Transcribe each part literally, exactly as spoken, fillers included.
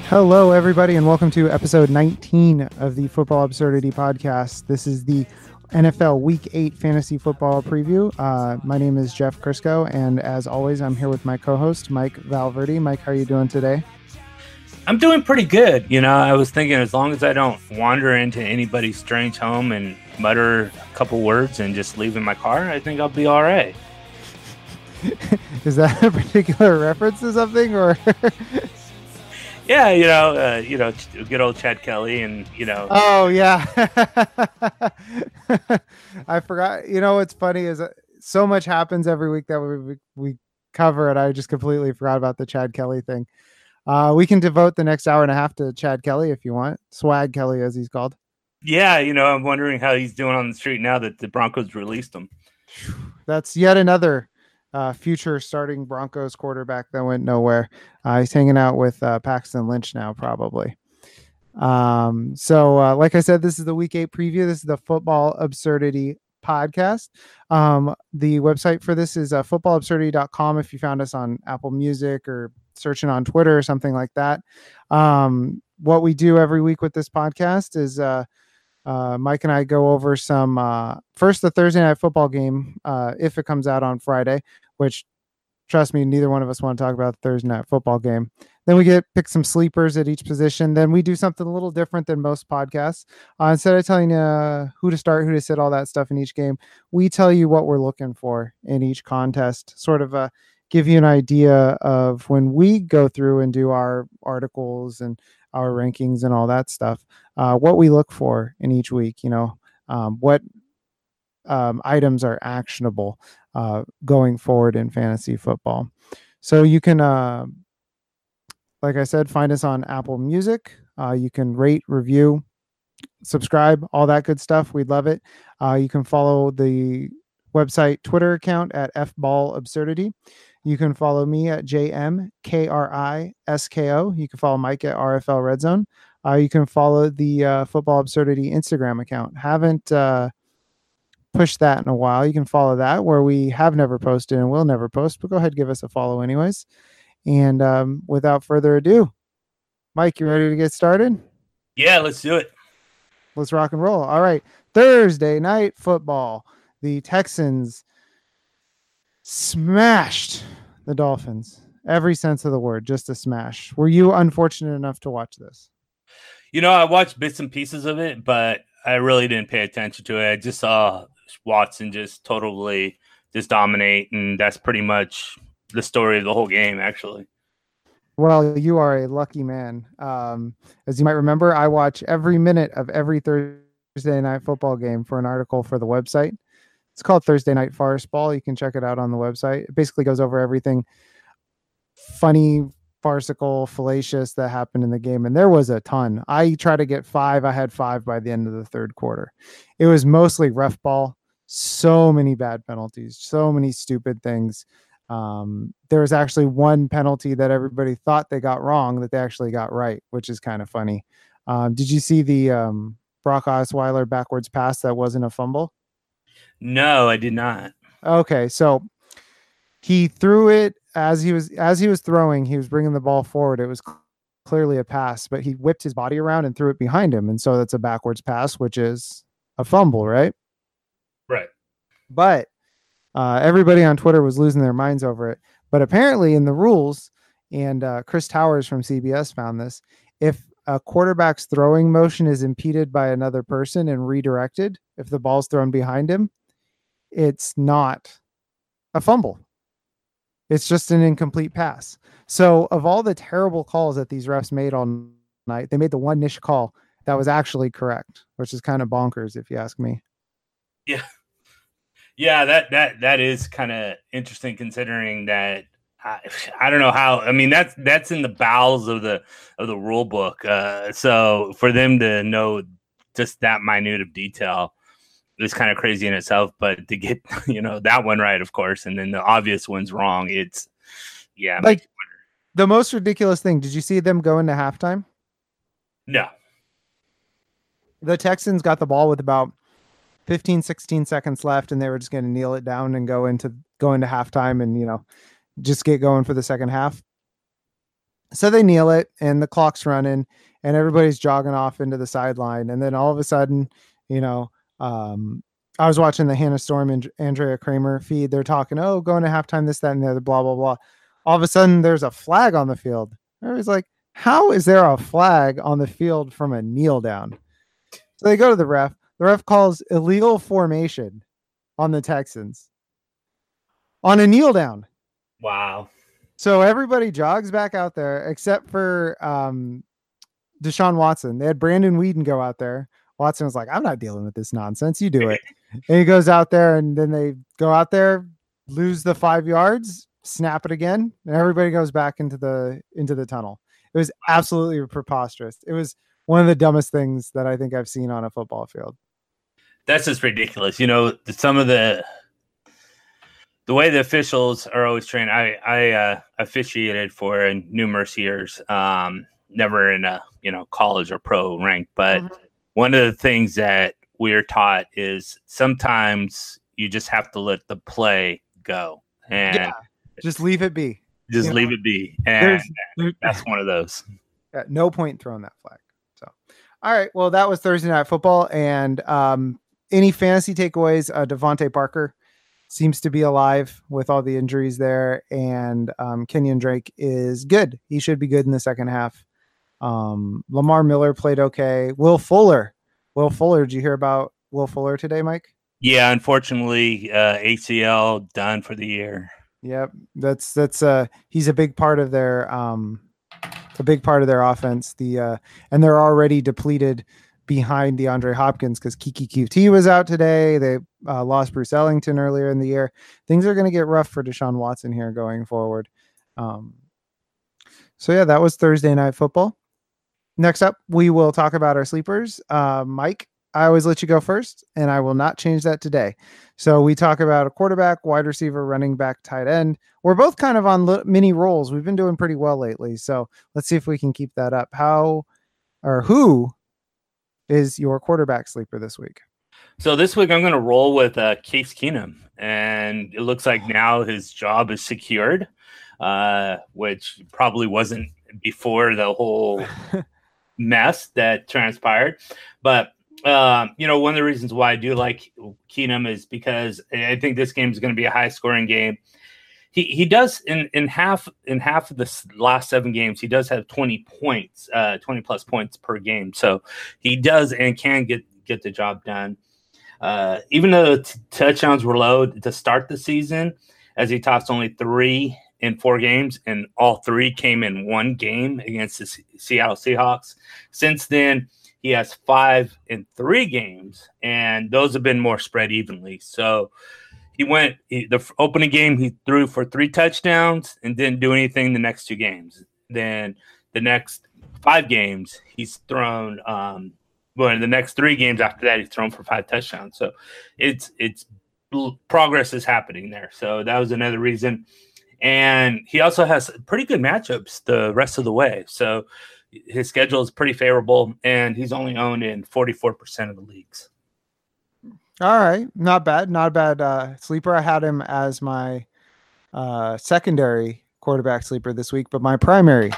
Hello, everybody, and welcome to episode nineteen of the Football Absurdity Podcast. This is the N F L Week eight Fantasy Football Preview. Uh, my name is Jeff Crisco, and as always, I'm here with my co-host, Mike Valverde. Mike, how are you doing today? I'm doing pretty good. You know, I was thinking as long as I don't wander into anybody's strange home and mutter a couple words and just leave in my car, I think I'll be all right. Is that a particular reference to something, or... Yeah, you know, uh, you know, good old Chad Kelly, and you know. Oh yeah, I forgot. You know what's funny is uh, so much happens every week that we we, we cover it. I just completely forgot about the Chad Kelly thing. Uh, we can devote the next hour and a half to Chad Kelly if you want. Swag Kelly, as he's called. Yeah, you know, I'm wondering how he's doing on the street now that the Broncos released him. That's yet another. Uh, future starting Broncos quarterback that went nowhere. Uh, he's hanging out with uh, Paxton Lynch now, probably. Um, so, uh, like I said, this is the Week eight preview. This is the Football Absurdity Podcast. Um, the website for this is uh, football absurdity dot com if you found us on Apple Music or searching on Twitter or something like that. Um, what we do every week with this podcast is uh, Uh, Mike and I go over some, uh, first the Thursday night football game, uh, if it comes out on Friday, which, trust me, neither one of us want to talk about the Thursday night football game. Then we get pick some sleepers at each position. Then we do something a little different than most podcasts. Uh, instead of telling you uh, who to start, who to sit, all that stuff in each game, we tell you what we're looking for in each contest, sort of uh, give you an idea of when we go through and do our articles and our rankings and all that stuff, uh, what we look for in each week, you know, um, what um, items are actionable uh, going forward in fantasy football. So you can, uh, like I said, find us on Apple Music. Uh, you can rate, review, subscribe, all that good stuff. We'd love it. Uh, you can follow the website Twitter account at F Ball Absurdity. You can follow me at J M K R I S K O. You can follow Mike at R F L Red Zone. Uh, you can follow the uh, Football Absurdity Instagram account. Haven't uh, pushed that in a while. You can follow that where we have never posted and will never post, but go ahead and give us a follow anyways. And um, without further ado, Mike, you ready to get started? Yeah, let's do it. Let's rock and roll. All right. Thursday night football. The Texans smashed the Dolphins. Every sense of the word, just a smash. Were you unfortunate enough to watch this? You know, I watched bits and pieces of it, but I really didn't pay attention to it. I just saw Watson just totally just dominate, and that's pretty much the story of the whole game, actually. Well, you are a lucky man. Um, as you might remember, I watch every minute of every Thursday night football game for an article for the website. It's called Thursday Night Forest Ball. You can check it out on the website. It basically goes over everything funny, farcical, fallacious that happened in the game. And there was a ton. I tried to get five. I had five by the end of the third quarter. It was mostly rough ball. So many bad penalties, so many stupid things. Um, there was actually one penalty that everybody thought they got wrong that they actually got right, which is kind of funny. Um, did you see the um, Brock Osweiler backwards pass that wasn't a fumble? No, I did not. Okay, so he threw it as he was as he was throwing. He was bringing the ball forward. It was clearly a pass, but he whipped his body around and threw it behind him, and so that's a backwards pass, which is a fumble, right? Right. But uh, everybody on Twitter was losing their minds over it. But apparently, in the rules, and uh, Chris Towers from C B S found this: if a quarterback's throwing motion is impeded by another person and redirected, if the ball's thrown behind him, it's not a fumble. It's just an incomplete pass. So of all the terrible calls that these refs made all night, they made the one niche call that was actually correct, which is kind of bonkers if you ask me. Yeah. Yeah, that that that is kind of interesting considering that I, I don't know how. I mean, that's that's in the bowels of the of the rule book. Uh, so for them to know just that minute of detail is kind of crazy in itself. But to get you know that one right, of course, and then the obvious one's wrong. It's yeah, like the most ridiculous thing. Did you see them go into halftime? No. The Texans got the ball with about fifteen, sixteen seconds left, and they were just going to kneel it down and go into go into halftime and you know. just get going for the second half. So they kneel it, and the clock's running, and everybody's jogging off into the sideline. And then all of a sudden, you know, um, I was watching the Hannah Storm and Andrea Kramer feed. They're talking, oh, going to halftime, this, that, and the other, blah, blah, blah. All of a sudden, there's a flag on the field. Everybody's like, how is there a flag on the field from a kneel down? So they go to the ref. The ref calls illegal formation on the Texans on a kneel down. Wow. So everybody jogs back out there except for um, Deshaun Watson. They had Brandon Weeden go out there. Watson was like, I'm not dealing with this nonsense. You do it. And he goes out there, and then they go out there, lose the five yards, snap it again, and everybody goes back into the into the tunnel. It was absolutely preposterous. It was one of the dumbest things that I think I've seen on a football field. That's just ridiculous. You know, some of the the way the officials are always trained. I I uh, officiated for numerous years, um, never in a you know college or pro rank, but mm-hmm. one of the things that we're taught is sometimes you just have to let the play go and yeah, just leave it be. Just you leave know? it be, and there's, that's one of those. At no point throwing that flag. So, all right. Well, that was Thursday Night Football, and um, any fantasy takeaways? Uh, Devontae Parker seems to be alive with all the injuries there, and um, Kenyon Drake is good. He should be good in the second half. Um, Lamar Miller played okay. Will Fuller, Will Fuller. Did you hear about Will Fuller today, Mike? Yeah, unfortunately, uh, A C L done for the year. Yep, that's that's uh he's a big part of their um a big part of their offense. The uh and they're already depleted behind DeAndre Hopkins because Kiki Q T was out today. They uh, lost Bruce Ellington earlier in the year. Things are going to get rough for Deshaun Watson here going forward. Um, so yeah, that was Thursday Night Football. Next up, we will talk about our sleepers. Uh, Mike, I always let you go first, and I will not change that today. So we talk about a quarterback, wide receiver, running back, tight end. We're both kind of on li- mini roles. We've been doing pretty well lately. So let's see if we can keep that up. How or who is your quarterback sleeper this week? So this week I'm going to roll with uh, Case Keenum, and it looks like now his job is secured, uh, which probably wasn't before the whole mess that transpired. But Um, you know, one of the reasons why I do like Keenum is because I think this game is going to be a high scoring game. He he does in, in half in half of the last seven games, he does have twenty points, uh, twenty plus points per game. So he does and can get get the job done. Uh, even though the t- touchdowns were low to start the season, as he tossed only three in four games, and all three came in one game against the C- Seattle Seahawks. Since then, he has five in three games, and those have been more spread evenly. So he went he, the opening game, he threw for three touchdowns and didn't do anything the next two games. Then the next five games, he's thrown um, well, in the next three games after that, he's thrown for five touchdowns. So it's it's progress is happening there. So that was another reason. And he also has pretty good matchups the rest of the way. So his schedule is pretty favorable, and he's only owned in forty-four percent of the leagues. All right. Not bad. Not a bad uh, sleeper. I had him as my uh, secondary quarterback sleeper this week, but my primary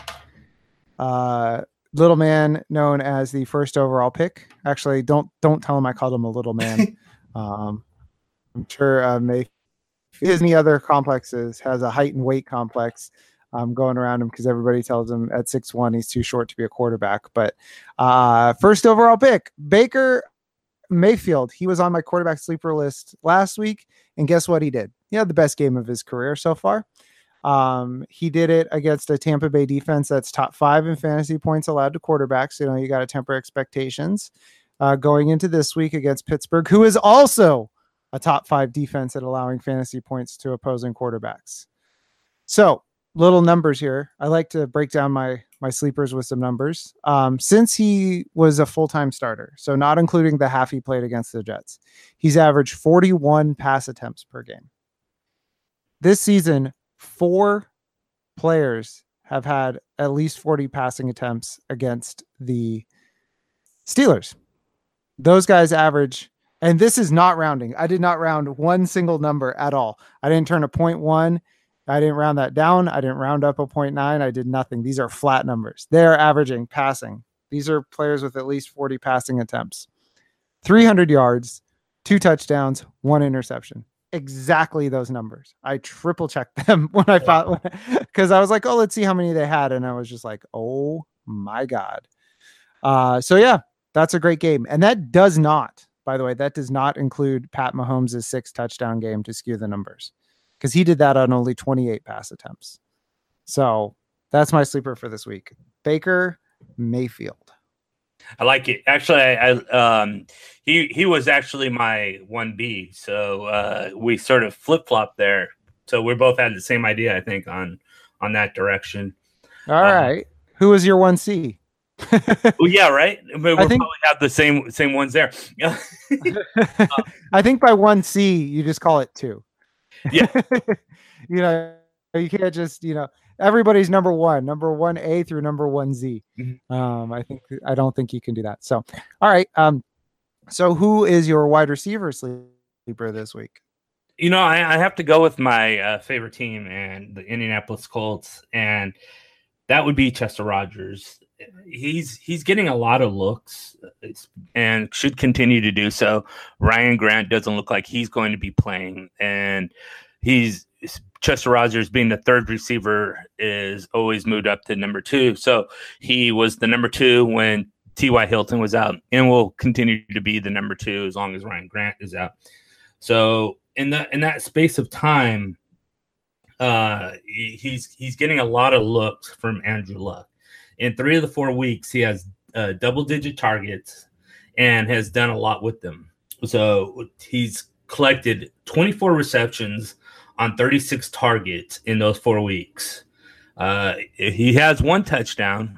uh, little man known as the first overall pick. Actually, don't don't tell him I called him a little man. um, I'm sure uh, may his any other complexes has a height and weight complex. Um, going around him because everybody tells him at six one he's too short to be a quarterback. But uh, first overall pick, Baker Mayfield. He was on my quarterback sleeper list last week, and guess what he did? He had the best game of his career so far. Um, he did it against a Tampa Bay defense that's top five in fantasy points allowed to quarterbacks. You know, you got to temper expectations uh, going into this week against Pittsburgh, who is also a top five defense at allowing fantasy points to opposing quarterbacks. So, little numbers here. I like to break down my my sleepers with some numbers. Um, since he was a full-time starter, so not including the half he played against the Jets, he's averaged forty-one pass attempts per game. This season, four players have had at least forty passing attempts against the Steelers. Those guys average, and this is not rounding. I did not round one single number at all. I didn't turn a point one I didn't round that down. I didn't round up a point nine. I did nothing. These are flat numbers. They're averaging passing. These are players with at least forty passing attempts, three hundred yards, two touchdowns, one interception. Exactly those numbers. I triple checked them when I thought, because I was like, oh, let's see how many they had. And I was just like, oh my God. Uh, so yeah, that's a great game. And that does not, by the way, that does not include Pat Mahomes' six touchdown game to skew the numbers, because he did that on only twenty-eight pass attempts. So that's my sleeper for this week. Baker Mayfield. I like it. Actually, I, I um he he was actually my one B, so uh, we sort of flip flop there. So we both had the same idea, I think, on on that direction. All um, right, who was your one C? Well, yeah, right. We I think, probably have the same same ones there. uh, I think by one C you just call it two. Yeah, you know, you can't just you know. Everybody's number one, number one A through number one Z. Mm-hmm. Um, I think I don't think you can do that. So, all right. Um, so who is your wide receiver sleeper this week? You know, I, I have to go with my uh, favorite team and the Indianapolis Colts, and that would be Chester Rogers. He's he's getting a lot of looks and should continue to do so. Ryan Grant doesn't look like he's going to be playing, and he's Chester Rogers, being the third receiver, is always moved up to number two. So he was the number two when T Y. Hilton was out, and will continue to be the number two as long as Ryan Grant is out. So in that in that space of time, uh, he's he's getting a lot of looks from Andrew Luck. In three of the four weeks, he has uh, double-digit targets and has done a lot with them. So he's collected twenty-four receptions on thirty-six targets in those four weeks. Uh, he has one touchdown,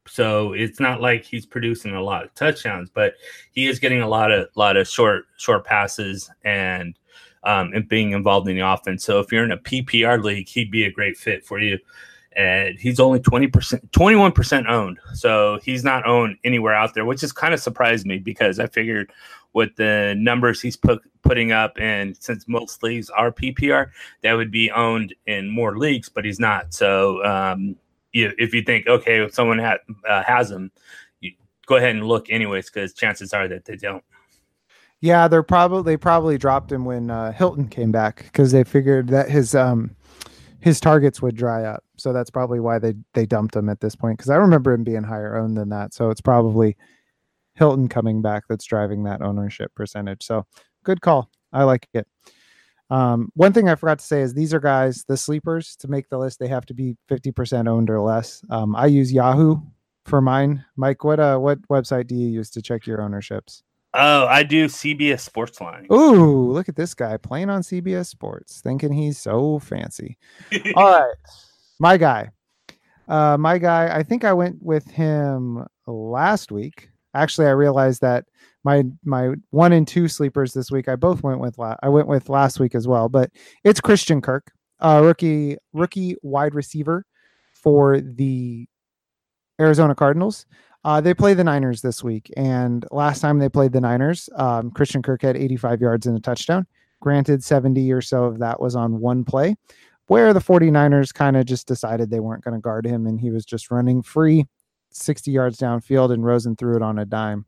so it's not like he's producing a lot of touchdowns, but he is getting a lot of lot of short short passes and um, and being involved in the offense. So if you're in a P P R league, he'd be a great fit for you. And he's only twenty percent, twenty-one percent owned, so he's not owned anywhere out there, which has kind of surprised me because I figured with the numbers he's put, putting up, and since most leagues are P P R, that would be owned in more leagues, but he's not. So um, you, if you think, okay, if someone ha- uh, has him, you go ahead and look anyways, because chances are that they don't. Yeah, they're probably they probably dropped him when uh, Hilton came back because they figured that his um, his targets would dry up. So that's probably why they they dumped him at this point, because I remember him being higher owned than that. So it's probably Hilton coming back that's driving that ownership percentage. So good call. I like it. Um, one thing I forgot to say is these are guys, the sleepers, to make the list, they have to be fifty percent owned or less. Um, I use Yahoo for mine. Mike, what uh, what website do you use to check your ownerships? Oh, I do C B S Sportsline. Ooh, look at this guy playing on C B S Sports, thinking he's so fancy. All right, my guy. Uh, my guy, I think I went with him last week. Actually, I realized that my my one and two sleepers this week, I both went with la- I went with last week as well. But it's Christian Kirk, uh, rookie rookie wide receiver for the Arizona Cardinals. Uh, they play the Niners this week, and last time they played the Niners, um, Christian Kirk had eighty-five yards and a touchdown. Granted, seventy or so of that was on one play, where the 49ers kind of just decided they weren't going to guard him, and he was just running free sixty yards downfield, and Rosen threw it on a dime.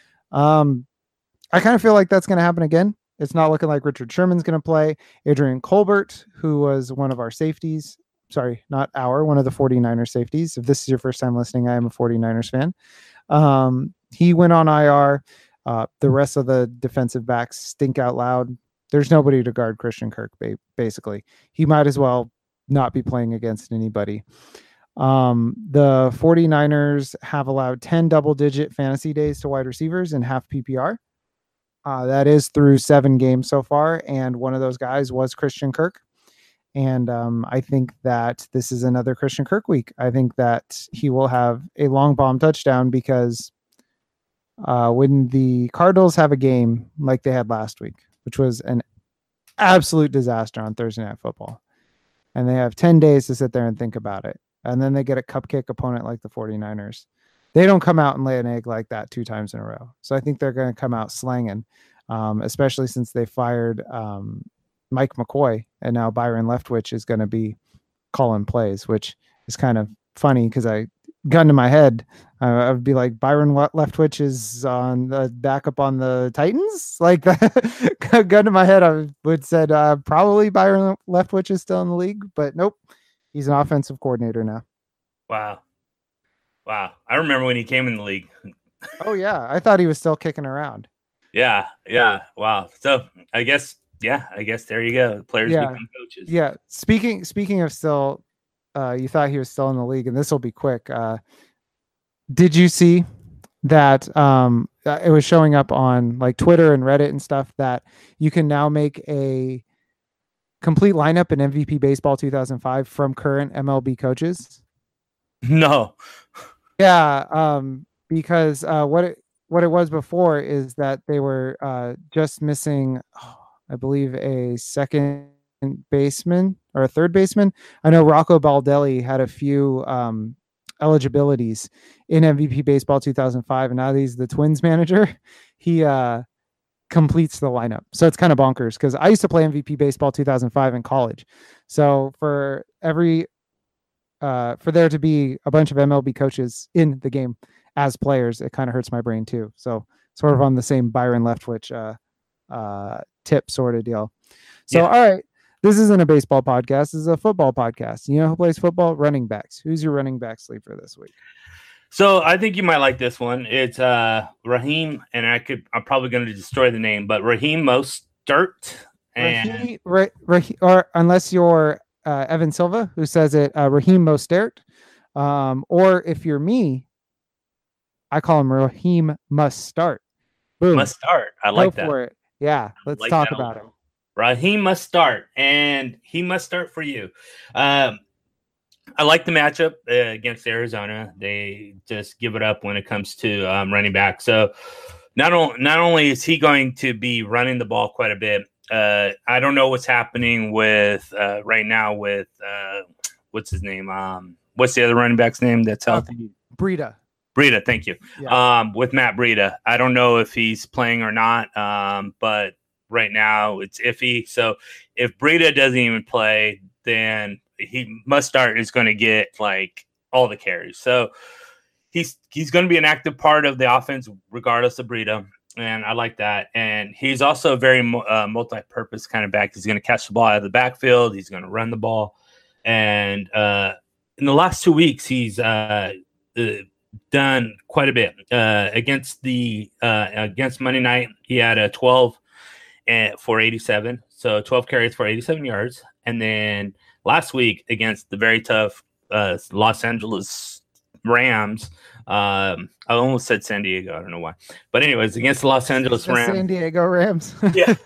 Um, I kind of feel like that's going to happen again. It's not looking like Richard Sherman's going to play. Adrian Colbert, who was one of our safeties, sorry, not our, one of the 49ers safeties. If this is your first time listening, I am a 49ers fan. Um, he went on I R. Uh, the rest of the defensive backs stink out loud. There's nobody to guard Christian Kirk, basically. He might as well not be playing against anybody. Um, the 49ers have allowed ten double-digit fantasy days to wide receivers in half P P R. Uh, that is through seven games so far, and one of those guys was Christian Kirk. And um, I think that this is another Christian Kirk week. I think that he will have a long bomb touchdown because uh, when the Cardinals have a game like they had last week, which was an absolute disaster on Thursday Night Football, and they have ten days to sit there and think about it, and then they get a cupcake opponent like the 49ers, they don't come out and lay an egg like that two times in a row. So I think they're going to come out slanging, um, especially since they fired um, Mike McCoy, and now Byron Leftwich is going to be calling plays, which is kind of funny because I gun to my head, uh, I would be like, Byron Leftwich is on the backup on the Titans. Like that, gun to my head, I would said uh, probably Byron Leftwich is still in the league, but nope, he's an offensive coordinator now. Wow, wow! I remember when he came in the league. Oh yeah, I thought he was still kicking around. Yeah, yeah. Wow. So I guess, yeah, I guess there you go. Players yeah. become coaches. Yeah. Speaking speaking of still, uh, you thought he was still in the league, and this will be quick. Uh, did you see that um, it was showing up on like Twitter and Reddit and stuff that you can now make a complete lineup in M V P Baseball two thousand five from current M L B coaches? No. Yeah. Um, because uh, what it what it was before is that they were uh, just missing, oh, I believe, a second baseman or a third baseman. I know Rocco Baldelli had a few um, eligibilities in M V P Baseball two thousand five, and now that he's the Twins manager, he uh, completes the lineup. So it's kind of bonkers because I used to play M V P Baseball two thousand five in college. So for every uh, for there to be a bunch of M L B coaches in the game as players, it kind of hurts my brain too. So sort of on the same Byron Leftwich uh, uh, tip sort of deal. So, yeah. All right, this isn't a baseball podcast. This is a football podcast. You know who plays football? Running backs. Who's your running back sleeper this week? So I think you might like this one. It's uh, Raheem, and I could, I'm probably going to destroy the name, but Raheem Mostert. And Raheem, Ra- Raheem, or unless you're uh, Evan Silva, who says it, uh, Raheem Mostert. Um, or if you're me, I call him Raheem Must Start. Boom. Must start. I like Go that. for it. Yeah, let's like talk about him. Raheem must start, and he must start for you. Um, I like the matchup uh, against Arizona. They just give it up when it comes to um, running back. So not, o- not only is he going to be running the ball quite a bit, uh, I don't know what's happening with uh, right now with uh, what's his name? Um, what's the other running back's name that's healthy? Uh, Breida. Breida, thank you. Yeah. Um, with Matt Breida, I don't know if he's playing or not, um, but right now it's iffy. So if Breida doesn't even play, then he must start is going to get like all the carries. So he's he's going to be an active part of the offense regardless of Breida, and I like that. And he's also a very uh, multi-purpose kind of back. He's going to catch the ball out of the backfield. He's going to run the ball, and uh, in the last two weeks, he's uh, uh, done quite a bit uh, against the uh, against Monday night. He had a twelve and for eighty-seven, so twelve carries for eighty-seven yards, and then last week against the very tough uh, Los Angeles Rams, um, I almost said San Diego. I don't know why, but anyways, against the Los Angeles the Rams, San Diego Rams, yeah.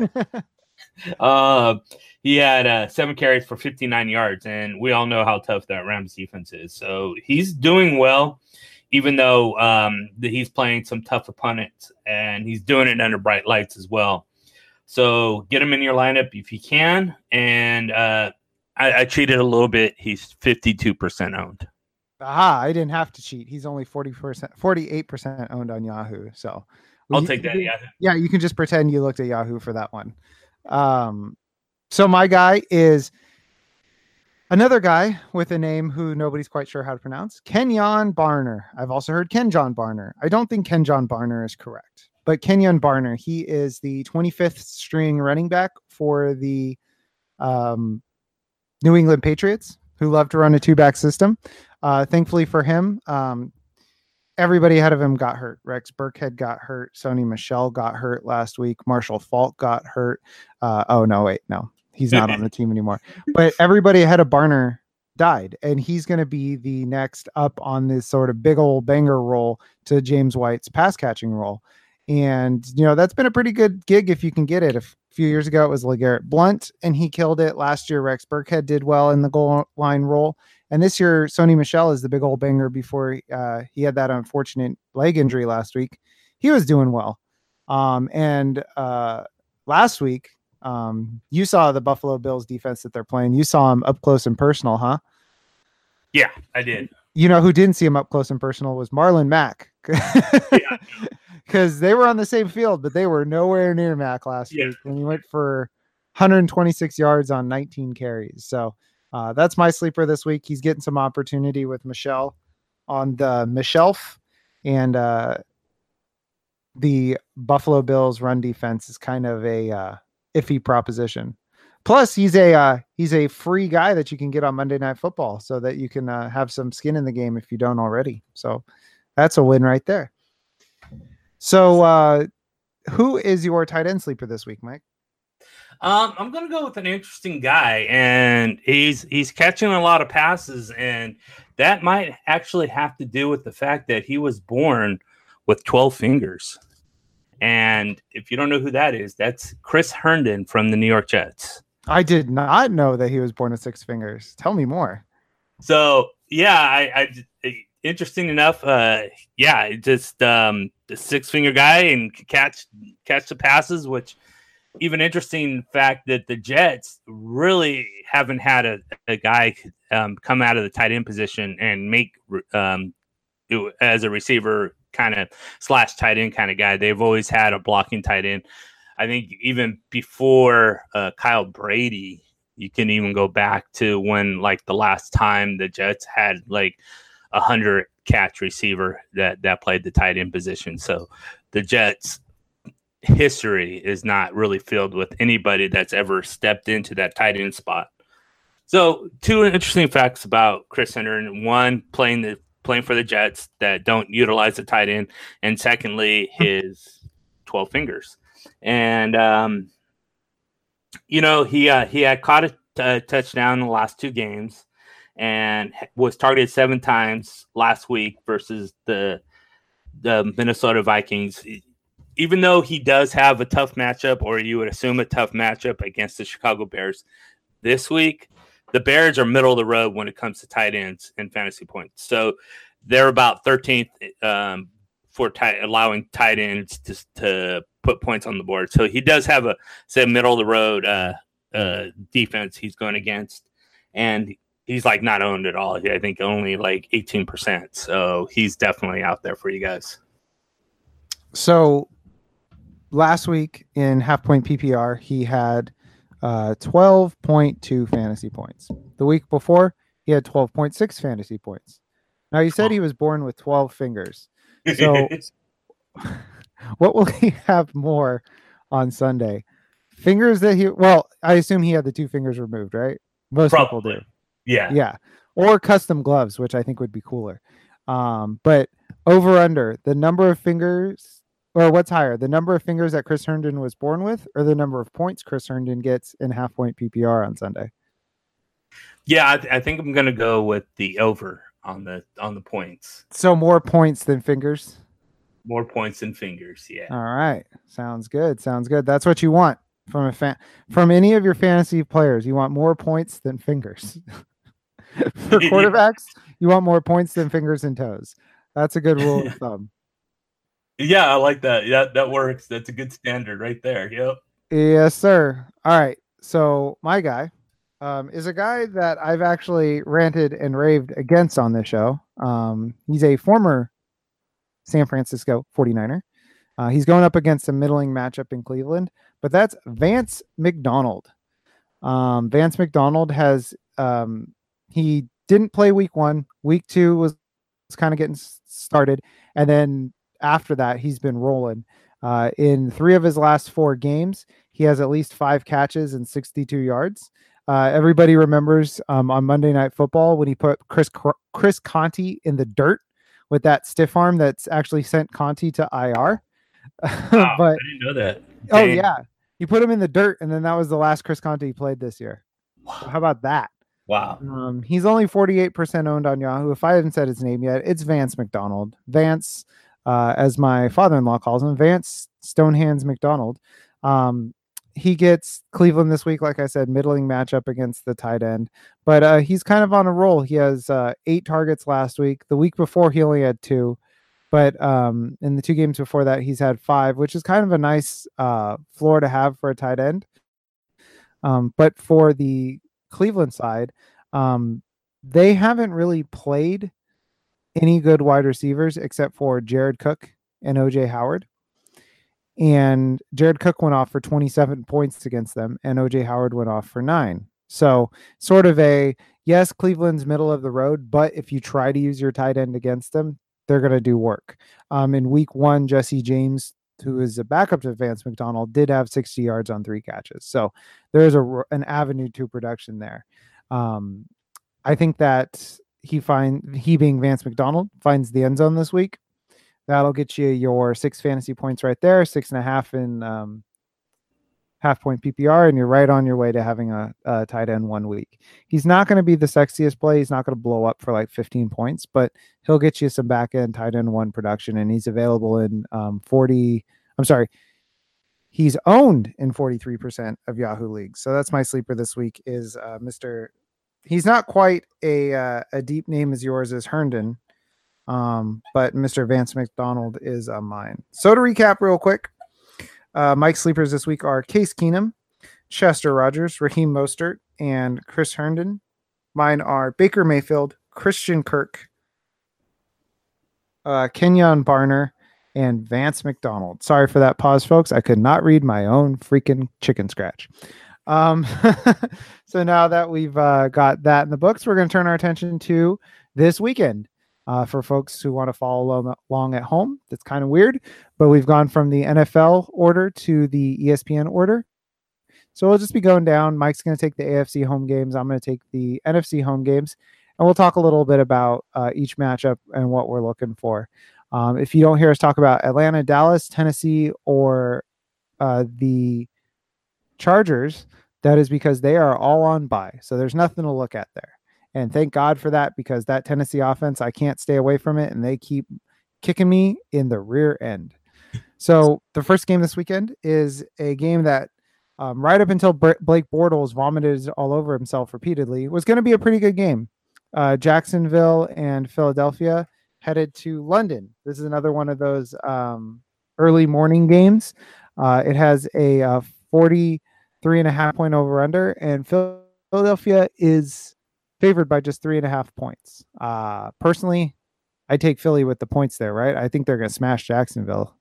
Uh, he had uh, seven carries for fifty-nine yards, and we all know how tough that Rams defense is. So he's doing well, even though um, he's playing some tough opponents, and he's doing it under bright lights as well. So get him in your lineup if you can. And uh, I, I cheated a little bit. He's fifty-two percent owned. Aha, I didn't have to cheat. He's only forty percent, forty-eight percent owned on Yahoo. So I'll you, take that. Yeah. Yeah, you can just pretend you looked at Yahoo for that one. Um, so my guy is another guy with a name who nobody's quite sure how to pronounce. Kenjon Barner. I've also heard Kenjon Barner. I don't think Kenjon Barner is correct, but Kenjon Barner. He is the twenty-fifth string running back for the um, New England Patriots, who love to run a two-back system. Uh, thankfully for him, um, everybody ahead of him got hurt. Rex Burkhead got hurt. Sony Michel got hurt last week. Marshall Faulk got hurt. Uh, oh, no, wait, no. He's not on the team anymore. But everybody ahead of Barner died, and he's going to be the next up on this sort of big old banger role to James White's pass catching role. And, you know, that's been a pretty good gig if you can get it. A few years ago, it was LeGarrette Blount, and he killed it. Last year, Rex Burkhead did well in the goal line role. And this year, Sony Michel is the big old banger before uh, he had that unfortunate leg injury last week. He was doing well. Um, and uh, last week, um, you saw the Buffalo Bills defense that they're playing. You saw him up close and personal, huh? Yeah, I did. You know who didn't see him up close and personal was Marlon Mack. Because they were on the same field, but they were nowhere near Mack last yeah. week when he went for one hundred twenty-six yards on nineteen carries. So Uh, that's my sleeper this week. He's getting some opportunity with Michelle on the Michelf, and uh, the Buffalo Bills run defense is kind of a uh, iffy proposition. Plus, he's a uh, he's a free guy that you can get on Monday Night Football, so that you can uh, have some skin in the game if you don't already. So that's a win right there. So, uh, who is your tight end sleeper this week, Mike? Um, I'm gonna go with an interesting guy, and he's he's catching a lot of passes, and that might actually have to do with the fact that he was born with twelve fingers. And if you don't know who that is, that's Chris Herndon from the New York Jets. I did not know that he was born with six fingers. Tell me more. So yeah, I, I interesting enough. Uh, yeah, just um, the six finger guy and catch catch the passes, which. Even interesting fact that the Jets really haven't had a, a guy um, come out of the tight end position and make um, it, as a receiver kind of slash tight end kind of guy. They've always had a blocking tight end. I think even before uh, Kyle Brady, you can even go back to when like the last time the Jets had like a hundred catch receiver that, that played the tight end position. So the Jets history is not really filled with anybody that's ever stepped into that tight end spot. So two interesting facts about Chris Herndon. One, playing the playing for the Jets that don't utilize the tight end, and secondly, his twelve fingers. And um, you know, he uh, he had caught a t- touchdown in the last two games, and was targeted seven times last week versus the the Minnesota Vikings. Even though he does have a tough matchup, or you would assume a tough matchup against the Chicago Bears this week, the Bears are middle of the road when it comes to tight ends and fantasy points. So they're about thirteenth um, for tight, allowing tight ends to, to put points on the board. So he does have a, say, middle of the road uh, uh, defense he's going against. And he's like not owned at all. I think only like eighteen percent. So he's definitely out there for you guys. So last week in half point P P R, he had uh, twelve point two fantasy points. The week before, he had twelve point six fantasy points. Now, you said he was born with twelve fingers. So what will he have more on Sunday? Fingers that he, well, I assume he had the two fingers removed, right? Most Probably. people do. Yeah. Yeah. Or custom gloves, which I think would be cooler. Um, but over under, the number of fingers, or what's higher, the number of fingers that Chris Herndon was born with, or the number of points Chris Herndon gets in half point P P R on Sunday? Yeah, I, th- I think I'm going to go with the over on the on the points. So more points than fingers? More points than fingers, yeah. All right. Sounds good. Sounds good. That's what you want from a fan, from any of your fantasy players. You want more points than fingers. For quarterbacks, you want more points than fingers and toes. That's a good rule of thumb. Yeah, I like that. Yeah, that works. That's a good standard right there. Yep. Yes, sir. All right. So my guy um, is a guy that I've actually ranted and raved against on this show. Um, he's a former San Francisco forty-niner. Uh, he's going up against a middling matchup in Cleveland, but that's Vance McDonald. Um, Vance McDonald has um, he didn't play week one. Week two was, was kind of getting started, and then after that, he's been rolling. Uh, in three of his last four games, he has at least five catches and sixty-two yards. Uh, everybody remembers um, on Monday Night Football when he put Chris Chris Conti in the dirt with that stiff arm that's actually sent Conti to I R. Wow, but I didn't know that. Oh, Dang. yeah. You put him in the dirt, and then that was the last Chris Conti played this year. Wow. So how about that? Wow. Um, he's only forty-eight percent owned on Yahoo. If I haven't said his name yet, it's Vance McDonald. Vance, uh, as my father-in-law calls him, Vance Stonehands McDonald. Um, he gets Cleveland this week, like I said, middling matchup against the tight end. But uh, he's kind of on a roll. He has uh, eight targets last week. The week before, he only had two. But um, in the two games before that, he's had five, which is kind of a nice uh, floor to have for a tight end. Um, but for the Cleveland side, um, they haven't really played any good wide receivers except for Jared Cook and O J Howard. And Jared Cook went off for twenty-seven points against them, and O J Howard went off for nine. So sort of a, yes, Cleveland's middle of the road, but if you try to use your tight end against them, they're going to do work. Um, in week one, Jesse James, who is a backup to Vance McDonald, did have sixty yards on three catches. So there's a, an avenue to production there. Um, I think that he find he being Vance McDonald finds the end zone this week. That'll get you your six fantasy points right there, six and a half in um, half point P P R, and you're right on your way to having a, a tight end one week. He's not going to be the sexiest play. He's not going to blow up for like fifteen points, but he'll get you some back end tight end one production, and he's available in um, forty. I'm sorry. He's owned in forty-three percent of Yahoo leagues. So that's my sleeper this week is uh, Mister He's not quite a uh, a deep name as yours as Herndon, um, but Mister Vance McDonald is uh, mine. So to recap real quick, uh, Mike's sleepers this week are Case Keenum, Chester Rogers, Raheem Mostert, and Chris Herndon. Mine are Baker Mayfield, Christian Kirk, uh, Kenyon Barner, and Vance McDonald. Sorry for that pause, folks. I could not read my own freaking chicken scratch. Um, so now that we've uh, got that in the books, we're going to turn our attention to this weekend. Uh, for folks who want to follow along at home, that's kind of weird, but we've gone from the N F L order to the E S P N order. So we'll just be going down. Mike's going to take the A F C home games. I'm going to take the N F C home games, and we'll talk a little bit about uh, each matchup and what we're looking for. Um, if you don't hear us talk about Atlanta, Dallas, Tennessee, or uh, the Chargers, that is because they are all on bye. So there's nothing to look at there. And thank God for that, because that Tennessee offense, I can't stay away from it, and they keep kicking me in the rear end. So the first game this weekend is a game that um, right up until B- Blake Bortles vomited all over himself repeatedly was going to be a pretty good game. Uh, Jacksonville and Philadelphia headed to London. This is another one of those um, early morning games. Uh, it has a uh, forty-three and a half point over under, and Philadelphia is favored by just three and a half points. Uh, personally, I take Philly with the points there, right? I think they're going to smash Jacksonville.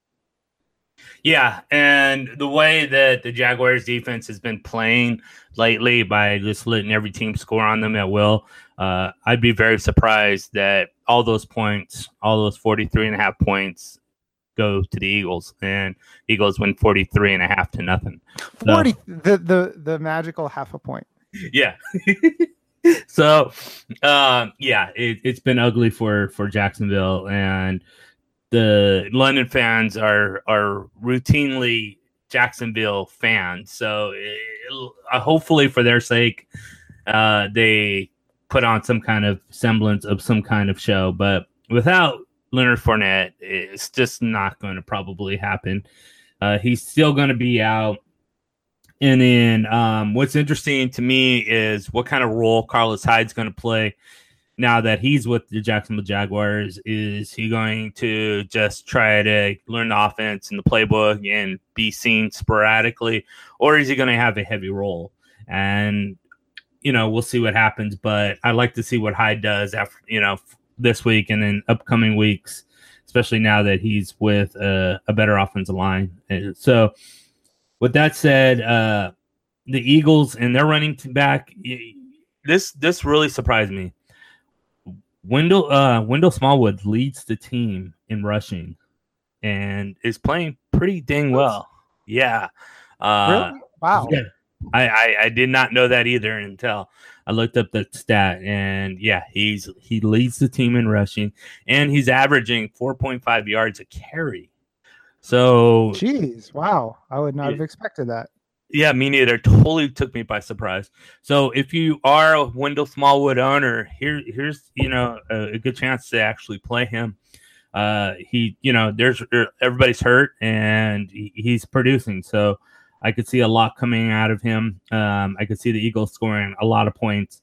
Yeah, and the way that the Jaguars defense has been playing lately by just letting every team score on them at will, uh, I'd be very surprised that all those points, all those forty-three and a half points go to the Eagles, and Eagles win forty-three and a half to nothing. So, forty, the, the, the magical half a point. Yeah. So, um, yeah, it, it's been ugly for, for Jacksonville, and the London fans are are routinely Jacksonville fans. So, it, uh, hopefully, for their sake, uh, they put on some kind of semblance of some kind of show. But without Leonard Fournette, it's just not going to probably happen. Uh, he's still going to be out. And then um, what's interesting to me is what kind of role Carlos Hyde's going to play now that he's with the Jacksonville Jaguars. Is he going to just try to learn the offense and the playbook and be seen sporadically, or is he going to have a heavy role? And, you know, we'll see what happens, but I'd like to see what Hyde does after, you know, this week and then upcoming weeks, especially now that he's with a, a better offensive line. And so, with that said, uh, the Eagles and their running back, this this really surprised me. Wendell uh, Wendell Smallwood leads the team in rushing and is playing pretty dang well. Yeah. Uh, really? Wow. Yeah. I, I, I did not know that either until I looked up the stat. And, yeah, he's he leads the team in rushing, and he's averaging four point five yards a carry. So, jeez, wow. I would not it, have expected that. Yeah, me neither. Totally took me by surprise. So if you are a Wendell Smallwood owner, here, here's, you know, a, a good chance to actually play him. Uh, he, you know, there's everybody's hurt and he, he's producing. So I could see a lot coming out of him. Um, I could see the Eagles scoring a lot of points.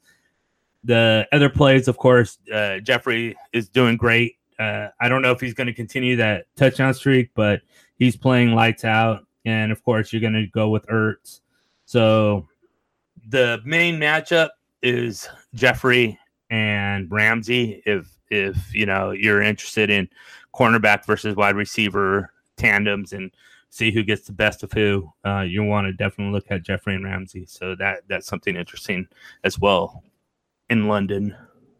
The other plays, of course, uh, Jeffrey is doing great. Uh, I don't know if he's going to continue that touchdown streak, but he's playing lights out. And, of course, you're going to go with Ertz. So the main matchup is Jeffrey and Ramsey. If, if you know, you're interested in cornerback versus wide receiver tandems and see who gets the best of who, uh, you want to definitely look at Jeffrey and Ramsey. So that that's something interesting as well in London.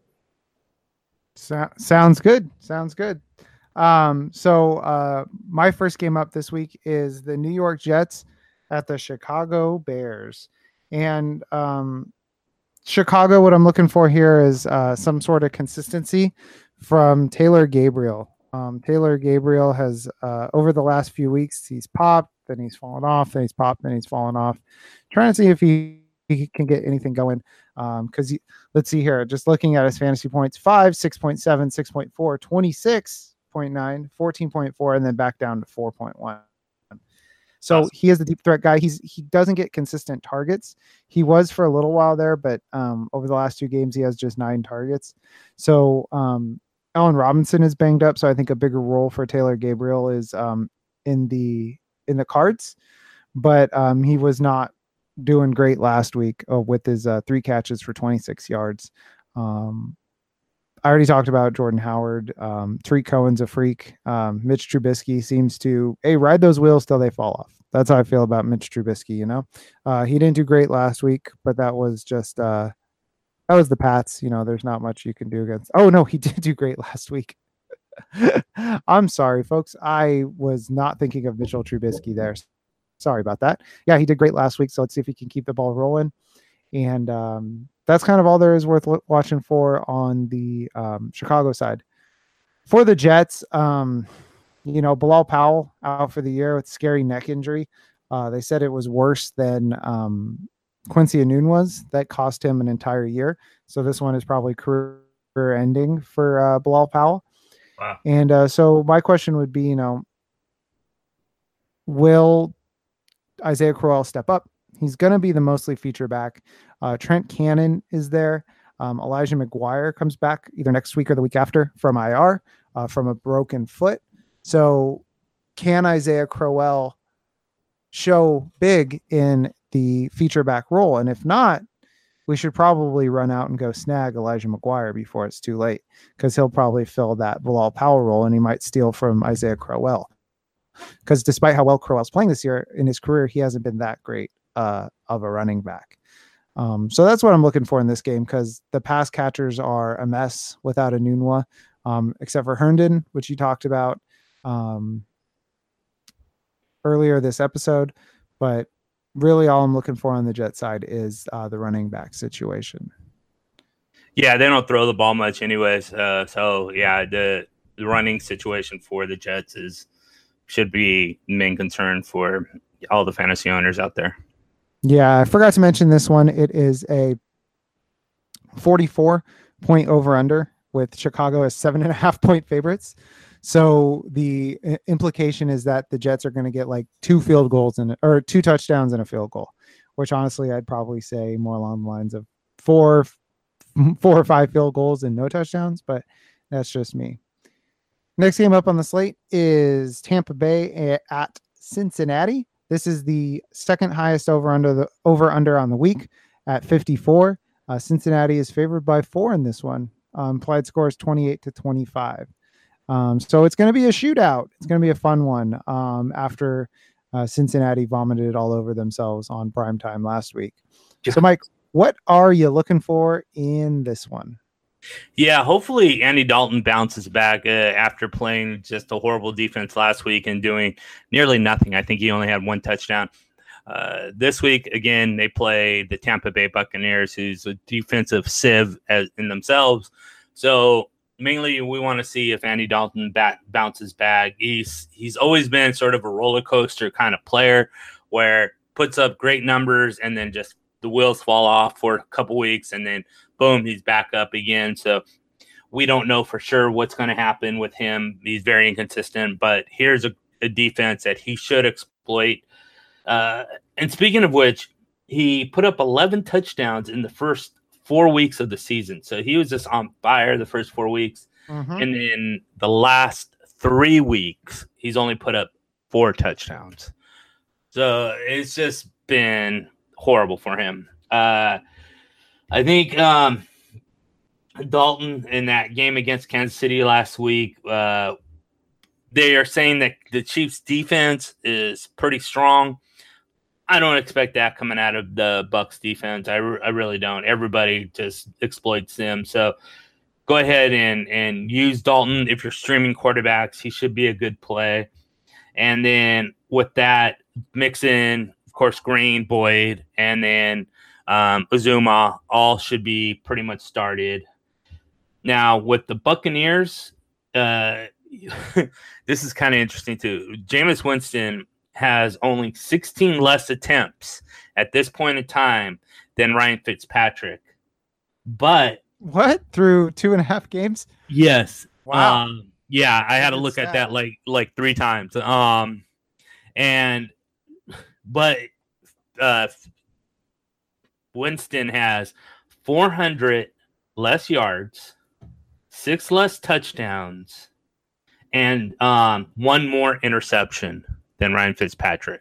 So, sounds good. Sounds good. Um, so uh, my first game up this week is the New York Jets at the Chicago Bears. And um, Chicago, what I'm looking for here is uh, some sort of consistency from Taylor Gabriel. Um, Taylor Gabriel has, uh, over the last few weeks, he's popped, then he's fallen off, then he's popped, then he's fallen off. Trying to see if he, he can get anything going. Because um, let's see here, just looking at his fantasy points, five, six point seven, six point four, twenty-six point nine, fourteen point four, and then back down to four point one. So awesome. He is the deep threat guy. He's he doesn't get consistent targets. He was for a little while there, but um, over the last two games, he has just nine targets. So um, Allen Robinson is banged up. So I think a bigger role for Taylor Gabriel is um, in the in the cards, but um, he was not doing great last week uh, with his uh, three catches for twenty-six yards. Um, I already talked about Jordan Howard. Um, Tariq Cohen's a freak. Um, Mitch Trubisky seems to, hey, ride those wheels till they fall off. That's how I feel about Mitch Trubisky, you know. Uh, he didn't do great last week, but that was just, uh, that was the Pats. You know, there's not much you can do against. Oh, no, he did do great last week. I'm sorry, folks. I was not thinking of Mitchell Trubisky there. Sorry about that. Yeah, he did great last week, so let's see if he can keep the ball rolling. And um, that's kind of all there is worth l- watching for on the um, Chicago side. For the Jets, um, you know, Bilal Powell out for the year with scary neck injury. Uh, they said it was worse than um, Quincy Enunwa was. That cost him an entire year. So this one is probably career ending for uh, Bilal Powell. Wow. And uh, so my question would be, you know, will Isaiah Crowell step up? He's going to be the mostly feature back. Uh, Trent Cannon is there. Um, Elijah McGuire comes back either next week or the week after from I R uh, from a broken foot. So can Isaiah Crowell show big in the feature back role? And if not, we should probably run out and go snag Elijah McGuire before it's too late, because he'll probably fill that Bilal Powell role and he might steal from Isaiah Crowell. Because despite how well Crowell's playing this year in his career, he hasn't been that great uh, of a running back. Um, so that's what I'm looking for in this game, because the pass catchers are a mess without Enunwa, um, except for Herndon, which you talked about um, earlier this episode. But really all I'm looking for on the Jet side is uh, the running back situation. Yeah, they don't throw the ball much anyways. Uh, so, yeah, the, the running situation for the Jets is should be the main concern for all the fantasy owners out there. Yeah, I forgot to mention this one. It is a forty-four point over under with Chicago as seven and a half point favorites. So the implication is that the Jets are going to get like two field goals and or two touchdowns and a field goal, which honestly I'd probably say more along the lines of four, four or five field goals and no touchdowns, but that's just me. Next game up on the slate is Tampa Bay at Cincinnati. This is the second highest over under the over under on the week at fifty-four. Uh, Cincinnati is favored by four in this one. Um, implied score is twenty-eight to twenty-five. Um, so it's going to be a shootout. It's going to be a fun one um, after uh, Cincinnati vomited all over themselves on primetime last week. Yeah. So, Mike, what are you looking for in this one? Yeah, hopefully Andy Dalton bounces back uh, after playing just a horrible defense last week and doing nearly nothing. I think he only had one touchdown. Uh, this week, again, they play the Tampa Bay Buccaneers, who's a defensive sieve as, in themselves. So mainly we want to see if Andy Dalton bat, bounces back. He's he's always been sort of a roller coaster kind of player where puts up great numbers and then just the wheels fall off for a couple weeks and then boom, he's back up again. So we don't know for sure what's going to happen with him. He's very inconsistent, but here's a, a defense that he should exploit. Uh, and speaking of which, he put up eleven touchdowns in the first four weeks of the season. So he was just on fire the first four weeks. Mm-hmm. And in the last three weeks, he's only put up four touchdowns. So it's just been horrible for him. Uh, I think um, Dalton in that game against Kansas City last week uh, they are saying that the Chiefs' defense is pretty strong. I don't expect that coming out of the Bucs defense. I, re- I really don't. Everybody just exploits them. So go ahead and, and use Dalton. If you're streaming quarterbacks, he should be a good play. And then with that, mix in, of course, Green, Boyd, and then um, Uzuma, all should be pretty much started. Now, with the Buccaneers, uh, this is kind of interesting too. Jameis Winston has only sixteen less attempts at this point in time than Ryan Fitzpatrick. But what, through two and a half games? Yes. Wow. Um, yeah, I had to look at that like like three times. Um, and but uh, Winston has four hundred less yards, six less touchdowns, and um, one more interception than Ryan Fitzpatrick.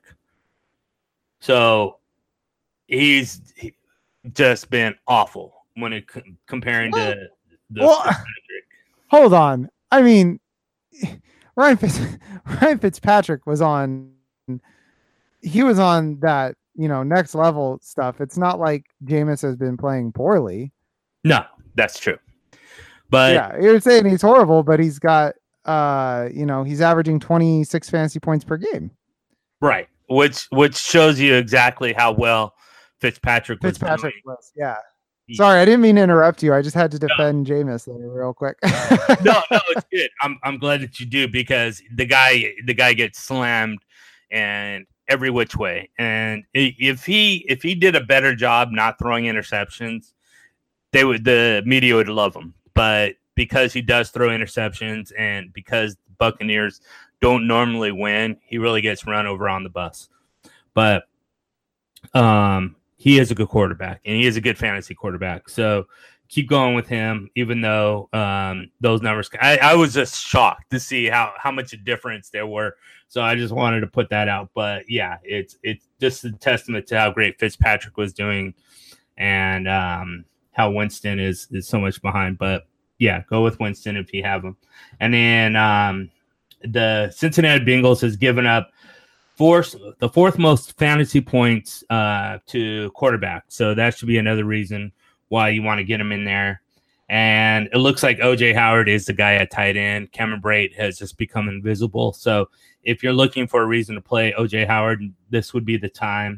So he's he just been awful when it comparing well, to the well, Fitzpatrick. Hold on. I mean, Ryan Fitz, Ryan Fitzpatrick was on. He was on that, you know, next level stuff. It's not like Jameis has been playing poorly. No, that's true. But yeah, you're saying he's horrible, but he's got, uh, you know, he's averaging twenty-six fantasy points per game. Right. Which which shows you exactly how well Fitzpatrick was Fitzpatrick doing. was, yeah. Sorry, I didn't mean to interrupt you. I just had to defend no. Jameis there real quick. no, no, it's good. I'm I'm glad that you do, because the guy the guy gets slammed and every which way. And if he if he did a better job not throwing interceptions, they would the media would love him. But because he does throw interceptions and because the Buccaneers don't normally win, he really gets run over on the bus. But um he is a good quarterback, and he is a good fantasy quarterback. So keep going with him, even though um, those numbers. I, I was just shocked to see how, how much a difference there were. So I just wanted to put that out. But yeah, it's it's just a testament to how great Fitzpatrick was doing, and um, how Winston is is so much behind. But yeah, go with Winston if you have him. And then um, the Cincinnati Bengals has given up Fourth, the fourth most fantasy points uh, to quarterback. So that should be another reason why you want to get him in there. And it looks like O J Howard is the guy at tight end. Cameron Brate has just become invisible. So if you're looking for a reason to play O J Howard, this would be the time.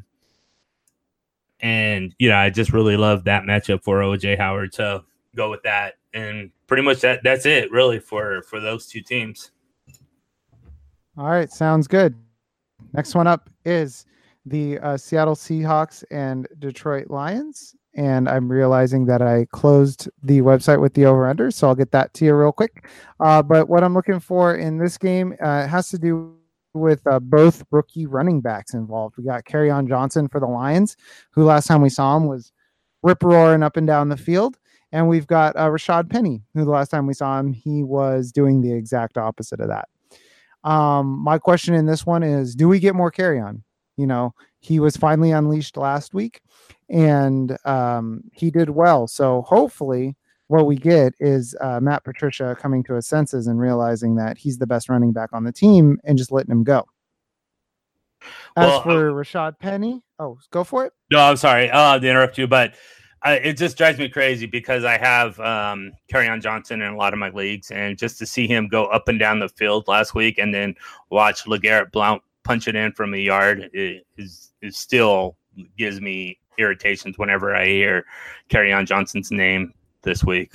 And, you know, I just really love that matchup for O J Howard. So go with that. And pretty much that that's it, really, for, for those two teams. All right. Sounds good. Next one up is the uh, Seattle Seahawks and Detroit Lions. And I'm realizing that I closed the website with the over-under, so I'll get that to you real quick. Uh, but what I'm looking for in this game uh, has to do with uh, both rookie running backs involved. We got Kerryon Johnson for the Lions, who last time we saw him was rip-roaring up and down the field. And we've got uh, Rashad Penny, who the last time we saw him, he was doing the exact opposite of that. Um, my question in this one is, do we get more Kerryon? You know, he was finally unleashed last week, and um, he did well. So hopefully what we get is uh, Matt Patricia coming to his senses and realizing that he's the best running back on the team and just letting him go. As well, for um, Rashad Penny, oh, go for it. No, I'm sorry uh, to interrupt you, but I, it just drives me crazy because I have um, Kerryon Johnson in a lot of my leagues, and just to see him go up and down the field last week and then watch LeGarrette Blount punch it in from a yard it, is, it still gives me irritations whenever I hear Kerryon Johnson's name this week.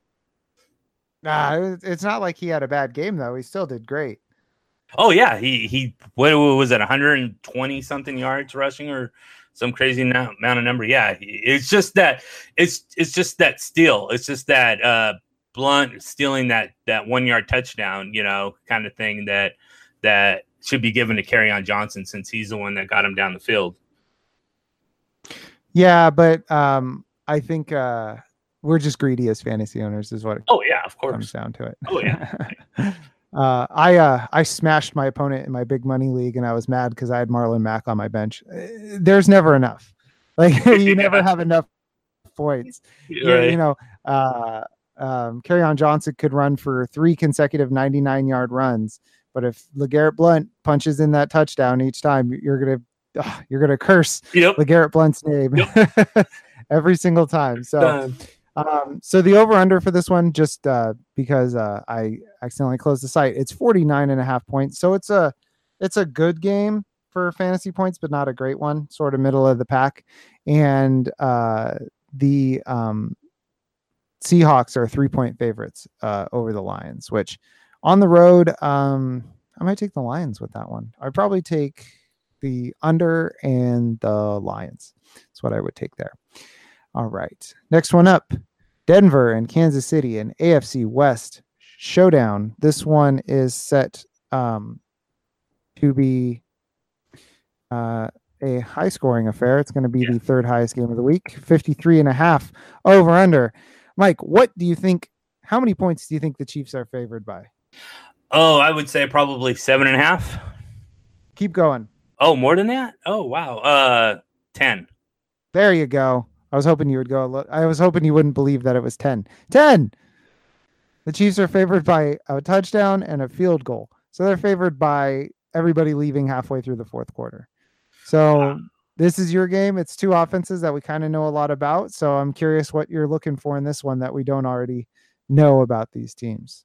Nah, it's not like he had a bad game, though. He still did great. Oh, yeah. He, he what was it, one hundred twenty something yards rushing or some crazy amount of number. Yeah, it's just that it's it's just that steal. It's just that uh, Blunt stealing that that one yard touchdown, you know, kind of thing that that should be given to Kerryon Johnson since he's the one that got him down the field. Yeah, but um, I think uh, we're just greedy as fantasy owners, is what it oh yeah, of course comes down to it. Oh yeah. Uh, I uh, I smashed my opponent in my big money league, and I was mad because I had Marlon Mack on my bench. There's never enough. Like you yeah. never have enough points. You, right. you know, uh, um, Kerryon Johnson could run for three consecutive ninety-nine yard runs, But if LeGarrette Blount punches in that touchdown each time, you're gonna uh, you're gonna curse Yep. LeGarrette Blount's name Yep. every single time. So. Done. Um, so the over under for this one, just uh, because uh, I accidentally closed the site, it's forty-nine and a half points. So it's a it's a good game for fantasy points, but not a great one, sort of middle of the pack. And uh, the um, Seahawks are three point favorites uh, over the Lions, which on the road, um, I might take the Lions with that one. I'd probably take the under and the Lions. That's what I would take there. All right. Next one up, Denver and Kansas City, an A F C West showdown. This one is set um, to be uh, a high scoring affair. It's going to be yeah. the third highest game of the week, fifty-three and a half over under. Mike, what do you think? How many points do you think the Chiefs are favored by? Oh, I would say probably seven and a half. Keep going. Oh, more than that? Oh, wow. Uh, ten. There you go. I was hoping you would go. I was hoping you wouldn't believe that it was ten. ten. The Chiefs are favored by a touchdown and a field goal. So they're favored by everybody leaving halfway through the fourth quarter. So wow. This is your game. It's two offenses that we kind of know a lot about. So I'm curious what you're looking for in this one that we don't already know about these teams.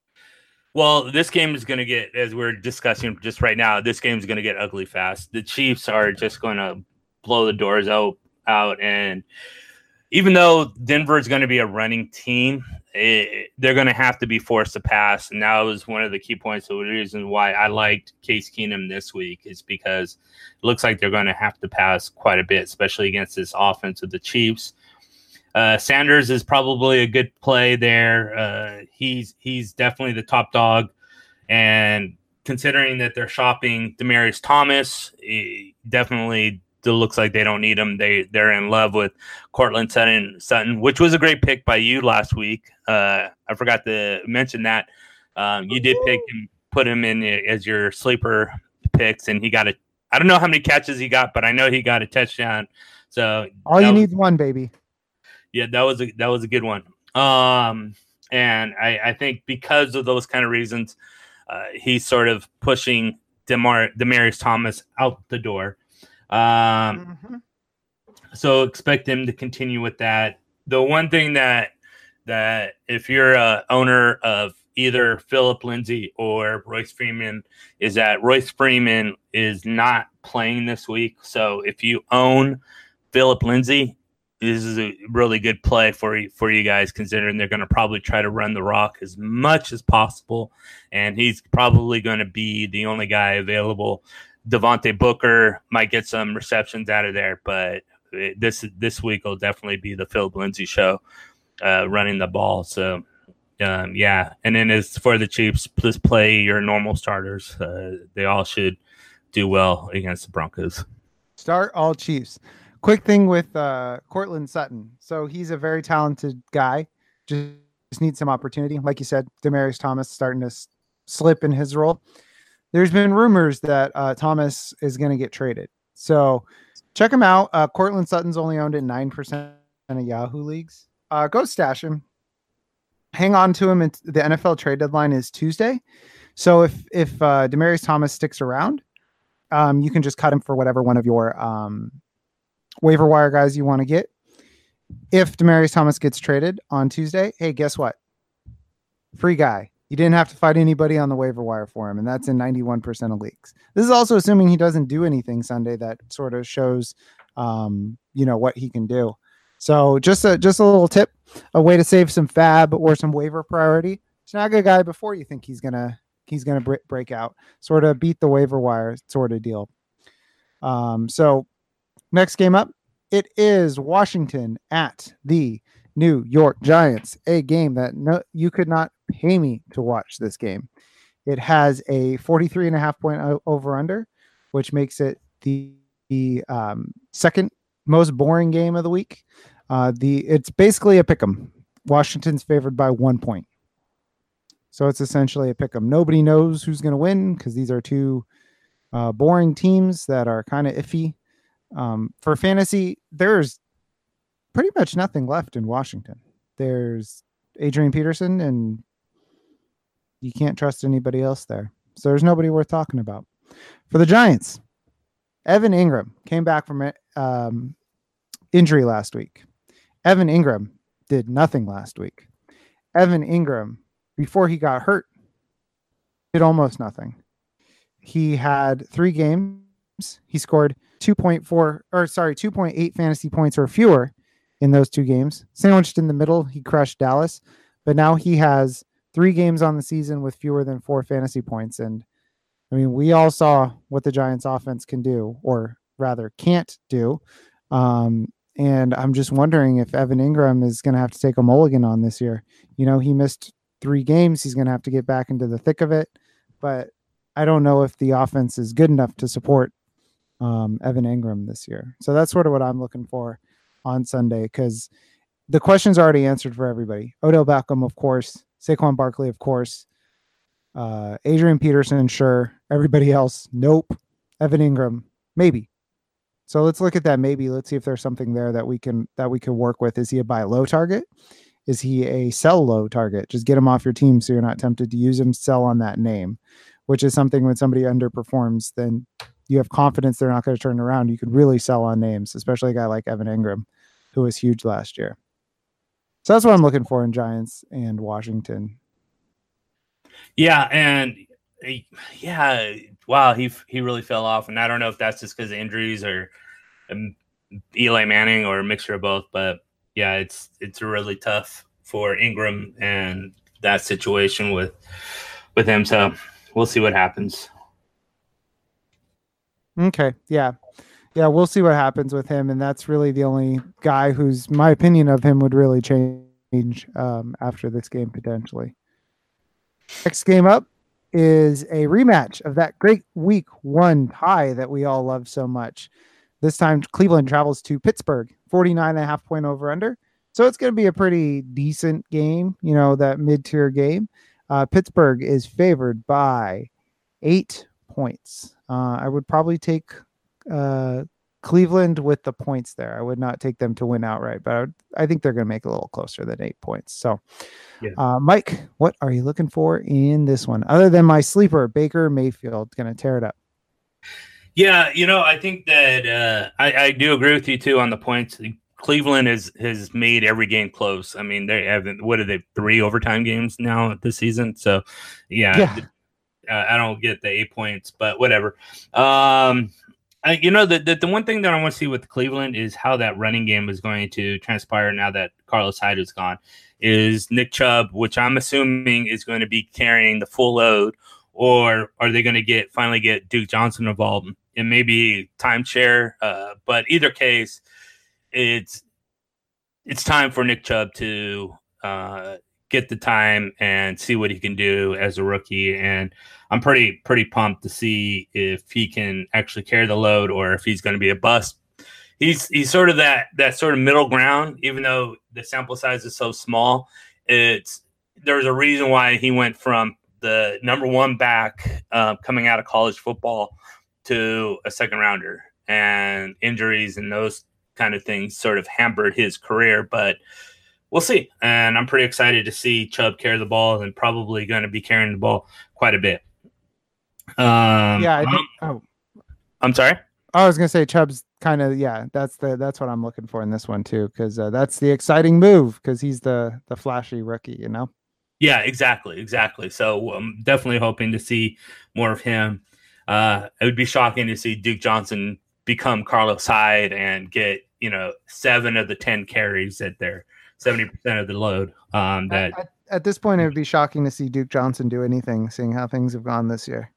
Well, this game is going to get, as we're discussing just right now, this game is going to get ugly fast. The Chiefs are just going to blow the doors out. out and even though Denver is going to be a running team, it, they're going to have to be forced to pass, and that was one of the key points of the reason why I liked Case Keenum this week, is because it looks like they're going to have to pass quite a bit, especially against this offense of the Chiefs. Uh, Sanders is probably a good play there. Uh, he's he's definitely the top dog, and considering that they're shopping Demaryius Thomas, definitely it looks like they don't need him. They they're in love with Cortland Sutton, Sutton, which was a great pick by you last week. Uh, I forgot to mention that um, you did pick him, put him in as your sleeper picks, and he got a. I don't know how many catches he got, but I know he got a touchdown. So all you was, need is one, baby. Yeah, that was a that was a good one. Um, and I, I think because of those kind of reasons, uh, he's sort of pushing Demar Demaryius Thomas out the door. Um, mm-hmm. So expect him to continue with that. The one thing that that if you're a owner of either Philip Lindsay or Royce Freeman, is that Royce Freeman is not playing this week. So if you own Philip Lindsay, this is a really good play for you, for you guys, considering they're going to probably try to run the rock as much as possible, and he's probably going to be the only guy available. Devontae Booker might get some receptions out of there, but this this week will definitely be the Philip Lindsay show, uh, running the ball. So, um, yeah. And then as for the Chiefs, just play your normal starters. Uh, they all should do well against the Broncos. Start all Chiefs. Quick thing with uh, Cortland Sutton. So he's a very talented guy. Just, just needs some opportunity. Like you said, Demaryius Thomas starting to s- slip in his role. There's been rumors that uh, Thomas is going to get traded. So check him out. Uh, Cortland Sutton's only owned in nine percent of Yahoo leagues. Uh, go stash him. Hang on to him. It's, the N F L trade deadline is Tuesday. So if if uh, Demaryius Thomas sticks around, um, you can just cut him for whatever one of your um, waiver wire guys you want to get. If Demaryius Thomas gets traded on Tuesday, hey, guess what? Free guy. You didn't have to fight anybody on the waiver wire for him, and that's in ninety-one percent of leagues. This is also assuming he doesn't do anything Sunday that sort of shows, um, you know, what he can do. So just a just a little tip, a way to save some fab or some waiver priority. Snag a guy before you think he's gonna he's gonna break, break out, sort of beat the waiver wire sort of deal. Um, so next game up, it is Washington at the New York Giants, a game that no, you could not pay me to watch this game. It has a forty-three and a half point over under, which makes it the, the um, second most boring game of the week. Uh, the it's basically a pick'em. Washington's favored by one point. So it's essentially a pick'em. Nobody knows who's going to win because these are two uh, boring teams that are kind of iffy. Um, for fantasy, there's pretty much nothing left in Washington. There's Adrian Peterson, and you can't trust anybody else there. So there's nobody worth talking about. For the Giants, Evan Ingram came back from um, injury last week. Evan Ingram did nothing last week. Evan Ingram, before he got hurt, did almost nothing. He had three games. He scored two point four or sorry, two point eight fantasy points or fewer in those two games. Sandwiched in the middle, he crushed Dallas, but now he has three games on the season with fewer than four fantasy points. And I mean, we all saw what the Giants offense can do, or rather can't do. Um, and I'm just wondering if Evan Ingram is going to have to take a mulligan on this year. You know, he missed three games. He's going to have to get back into the thick of it, but I don't know if the offense is good enough to support um, Evan Ingram this year. So that's sort of what I'm looking for on Sunday, because the question's already answered for everybody. Odell Beckham, of course. Saquon Barkley, of course. Uh, Adrian Peterson, sure. Everybody else, nope. Evan Ingram, maybe. So let's look at that maybe. Let's see if there's something there that we can that we can work with. Is he a buy low target? Is he a sell low target? Just get him off your team so you're not tempted to use him, sell on that name, which is something when somebody underperforms, then you have confidence they're not going to turn around. You could really sell on names, especially a guy like Evan Ingram, who was huge last year. So that's what I'm looking for in Giants and Washington. Yeah, and yeah, wow, he he really fell off, and I don't know if that's just because of injuries or um, Eli Manning or a mixture of both. But yeah, it's it's really tough for Ingram and that situation with with him. So we'll see what happens. Okay, yeah, yeah, we'll see what happens with him, and that's really the only guy whose my opinion of him would really change um, after this game potentially. Next game up is a rematch of that great week one tie that we all love so much. This time Cleveland travels to Pittsburgh, forty-nine and a half point over under. So it's going to be a pretty decent game, you know, that mid-tier game. Uh, Pittsburgh is favored by eight points. Uh, I would probably take uh, Cleveland with the points there. I would not take them to win outright, but I, would, I think they're going to make it a little closer than eight points. So, yeah. uh, Mike, what are you looking for in this one? Other than my sleeper, Baker Mayfield, going to tear it up. Yeah, you know, I think that uh, I, I do agree with you, too, on the points. Cleveland has, has made every game close. I mean, they haven't, what are they, three overtime games now this season? So, yeah, yeah. Uh, I don't get the eight points, but whatever. Um, I, you know, the, the the one thing that I want to see with Cleveland is how that running game is going to transpire now that Carlos Hyde is gone. Is Nick Chubb, which I'm assuming is going to be carrying the full load, or are they going to get finally get Duke Johnson involved and maybe timeshare? Uh, but either case, it's it's time for Nick Chubb to uh, get the time and see what he can do as a rookie. And I'm pretty pretty pumped to see if he can actually carry the load or if he's going to be a bust. He's he's sort of that that sort of middle ground, even though the sample size is so small. It's there's a reason why he went from the number one back uh, coming out of college football to a second rounder, and injuries and those kind of things sort of hampered his career. But we'll see. And I'm pretty excited to see Chubb carry the ball and probably going to be carrying the ball quite a bit. Um, yeah, I think, oh, I'm sorry. I was gonna say Chubb's kind of yeah. That's the that's what I'm looking for in this one too, because uh, that's the exciting move because he's the the flashy rookie, you know. Yeah, exactly, exactly. So I'm definitely hoping to see more of him. Uh, it would be shocking to see Duke Johnson become Carlos Hyde and get you know seven of the ten carries at their seventy percent of the load. Um, that at, at, at this point, it would be shocking to see Duke Johnson do anything, seeing how things have gone this year.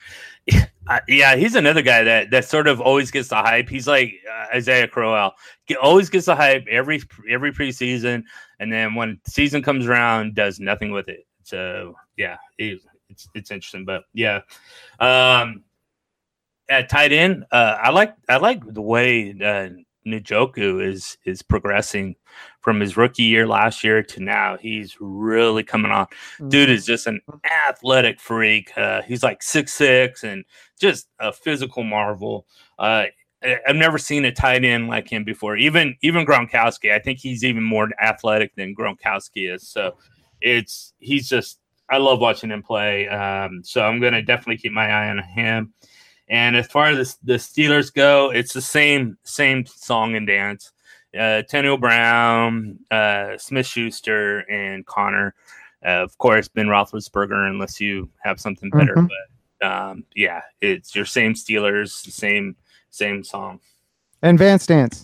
Yeah, he's another guy that, that sort of always gets the hype. He's like uh, Isaiah Crowell. He always gets the hype every every preseason, and then when the season comes around, does nothing with it. So yeah, it, it's it's interesting, but yeah. Um, at tight end, uh, I like I like the way uh, Njoku is is progressing from his rookie year last year to now. He's really coming on. Dude is just an athletic freak. Uh, he's like six six and just a physical marvel. Uh, I've never seen a tight end like him before. Even even Gronkowski, I think he's even more athletic than Gronkowski is. So it's he's just I love watching him play. Um, so I'm going to definitely keep my eye on him. And as far as the, the Steelers go, it's the same same song and dance. Uh, Antonio Brown, uh, Smith Schuster, and Connor. Uh, of course, Ben Roethlisberger, unless you have something better. Mm-hmm. But um, yeah, it's your same Steelers, same same song. And Van Stance.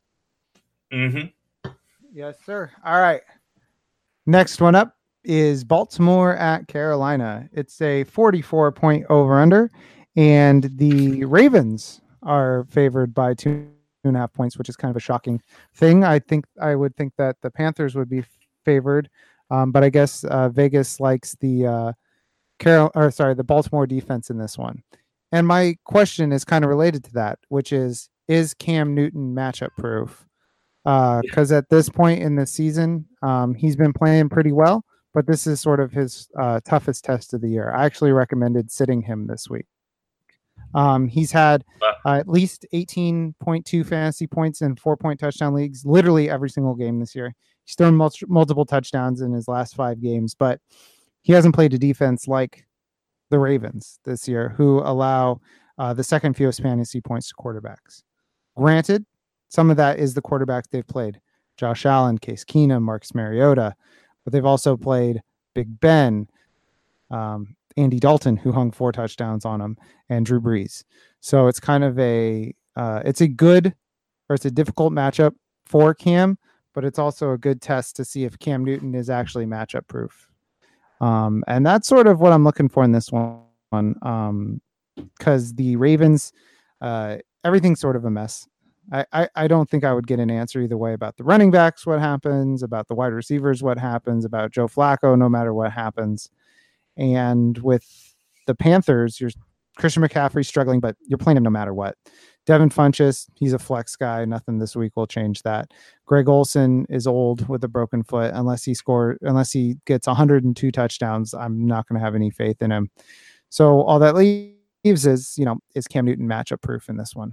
Mm-hmm. Yes, sir. All right. Next one up is Baltimore at Carolina. It's a forty-four point over under, and the Ravens are favored by two and a half points, which is kind of a shocking thing. I think I would think that the Panthers would be favored, um, but I guess uh, Vegas likes the uh, Carol or sorry, the Baltimore defense in this one. And my question is kind of related to that, which is: is Cam Newton matchup proof? Because uh, at this point in the season, um, he's been playing pretty well, but this is sort of his uh, toughest test of the year. I actually recommended sitting him this week. Um, he's had uh, at least eighteen point two fantasy points in four-point touchdown leagues, literally every single game this year. He's thrown mul- multiple touchdowns in his last five games, but he hasn't played a defense like the Ravens this year, who allow uh, the second fewest fantasy points to quarterbacks. Granted, some of that is the quarterbacks they've played. Josh Allen, Case Keenum, Marcus Mariota. But they've also played Big Ben, um, Andy Dalton, who hung four touchdowns on him, and Drew Brees. So it's kind of a, uh, it's a good, or it's a difficult matchup for Cam, but it's also a good test to see if Cam Newton is actually matchup proof. Um, and that's sort of what I'm looking for in this one. Um, because the Ravens, uh, everything's sort of a mess. I, I, I don't think I would get an answer either way about the running backs, what happens, about the wide receivers, what happens, about Joe Flacco, no matter what happens. And with the Panthers, you're Christian McCaffrey struggling, but you're playing him no matter what. Devin Funchess, he's a flex guy. Nothing this week will change that. Greg Olsen is old with a broken foot. Unless he score, unless he gets one hundred two touchdowns, I'm not going to have any faith in him. So all that leaves is, you know, is Cam Newton matchup proof in this one?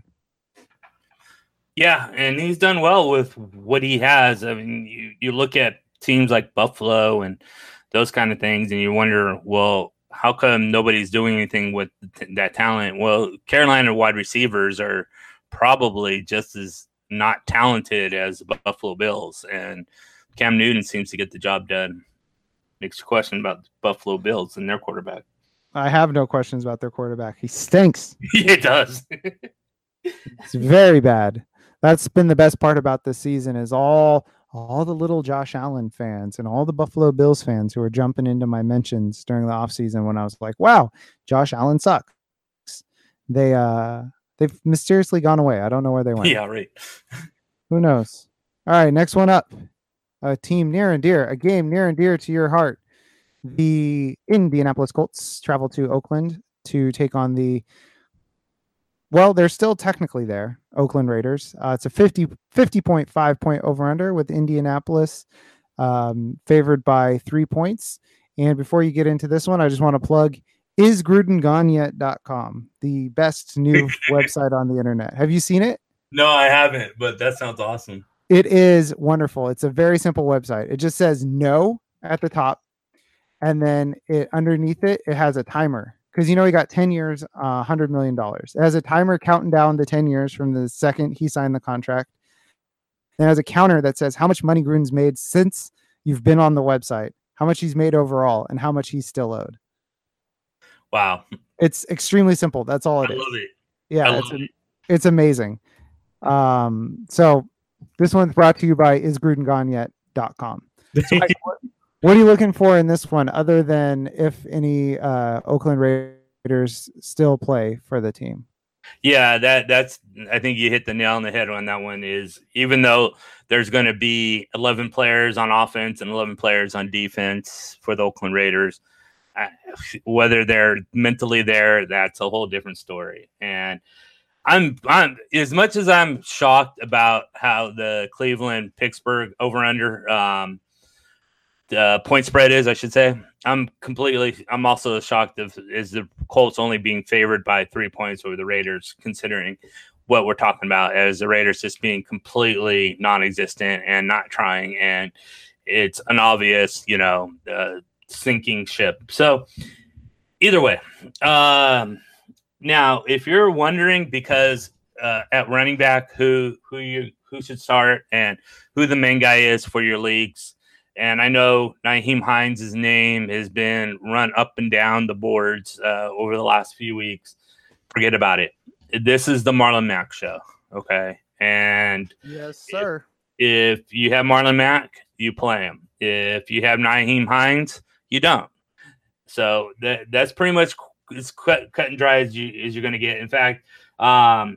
Yeah, and he's done well with what he has. I mean, you, you look at teams like Buffalo and those kind of things, and you wonder, well, how come nobody's doing anything with th- that talent? Well, Carolina wide receivers are probably just as not talented as the Buffalo Bills, and Cam Newton seems to get the job done. Makes you question about the Buffalo Bills and their quarterback. I have no questions about their quarterback. He stinks. It does. It's very bad. That's been the best part about this season is all all the little Josh Allen fans and all the Buffalo Bills fans who are jumping into my mentions during the offseason when I was like, wow, Josh Allen sucks. They uh they've mysteriously gone away. I don't know where they went. Yeah, right. Who knows? All right, next one up. A team near and dear, a game near and dear to your heart. The Indianapolis Colts travel to Oakland to take on the Well, they're still technically there, Oakland Raiders. Uh, it's a fifty, fifty point five point over-under with Indianapolis um, favored by three points. And before you get into this one, I just want to plug is gruden gone yet dot com, the best new website on the internet. Have you seen it? No, I haven't, but that sounds awesome. It is wonderful. It's a very simple website. It just says no at the top, and then it underneath it, it has a timer. Because, you know, he got ten years, uh, one hundred million dollars. It has a timer counting down the ten years from the second he signed the contract. And it has a counter that says how much money Gruden's made since you've been on the website, how much he's made overall, and how much he's still owed. Wow. It's extremely simple. That's all it I is. love it. Yeah, I it's, love it. it's amazing. Um, so this one's brought to you by is gruden gone yet dot com. So Mike, what, what are you looking for in this one other than if any uh, Oakland Raiders still play for the team? Yeah, that that's I think you hit the nail on the head on that one. Is even though there's going to be eleven players on offense and eleven players on defense for the Oakland Raiders, uh, whether they're mentally there, that's a whole different story. And I'm I'm as much as I'm shocked about how the Cleveland Pittsburgh over under um, the point spread is, I should say. I'm completely. I'm also shocked of is the Colts only being favored by three points over the Raiders, considering what we're talking about as the Raiders just being completely non-existent and not trying, and it's an obvious, you know, uh, sinking ship. So either way, um, now if you're wondering, because uh, at running back who who you who should start and who the main guy is for your leagues, and I know Nyheim Hines' name has been run up and down the boards uh, over the last few weeks. Forget about it. This is the Marlon Mack show, okay? And yes, sir. If, if you have Marlon Mack, you play him. If you have Nyheim Hines, you don't. So that that's pretty much as cut, cut and dry as, you, as you're going to get. In fact, um,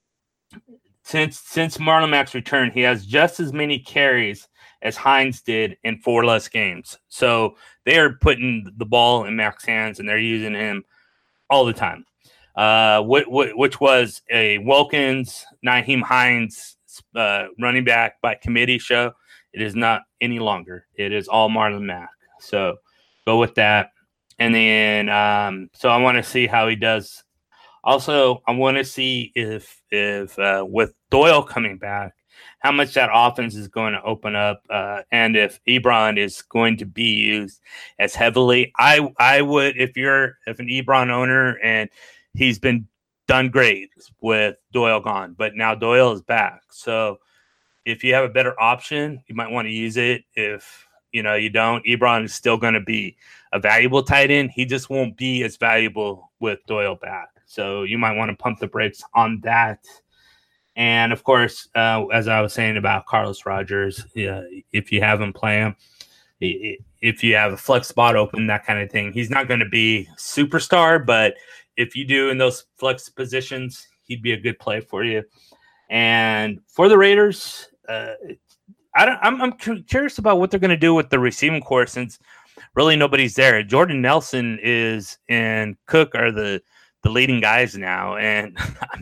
since since Marlon Mack's return, he has just as many carries as Hines did in four less games. So they are putting the ball in Mack's hands, and they're using him all the time. Uh, which, which was a Wilkins, Nyheim Hines uh, running back by committee show. It is not any longer. It is all Marlon Mack. So go with that. And then, um, so I want to see how he does. Also, I want to see if, if uh, with Doyle coming back, how much that offense is going to open up, uh, and if Ebron is going to be used as heavily. I I would, if you're if an Ebron owner, and he's been done great with Doyle gone, but now Doyle is back. So if you have a better option, you might want to use it. If you know you don't, Ebron is still going to be a valuable tight end. He just won't be as valuable with Doyle back. So you might want to pump the brakes on that. And of course, uh, as I was saying about Carlos Rogers, yeah, if you have him play him, if you have a flex spot open, that kind of thing, he's not going to be superstar, but if you do in those flex positions, he'd be a good play for you. And for the Raiders, uh, I don't, I'm, I'm curious about what they're going to do with the receiving corps, since really nobody's there. Jordan Nelson is and Cook are the the leading guys now, and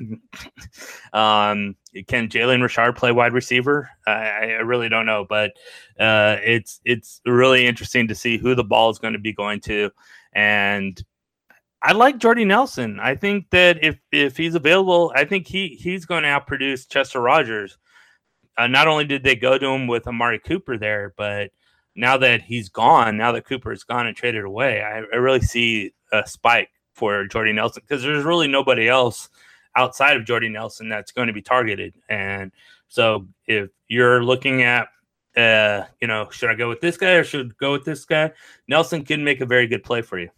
um, can Jalen Richard play wide receiver? I, I really don't know, but uh, it's it's really interesting to see who the ball is going to be going to, and I like Jordy Nelson. I think that if if he's available, I think he he's going to outproduce Chester Rogers. Uh, not only did they go to him with Amari Cooper there, but now that he's gone, now that Cooper is gone and traded away, I, I really see a spike for Jordy Nelson, because there's really nobody else outside of Jordy Nelson that's going to be targeted. And so if you're looking at, uh, you know, should I go with this guy or should I go with this guy? Nelson can make a very good play for you.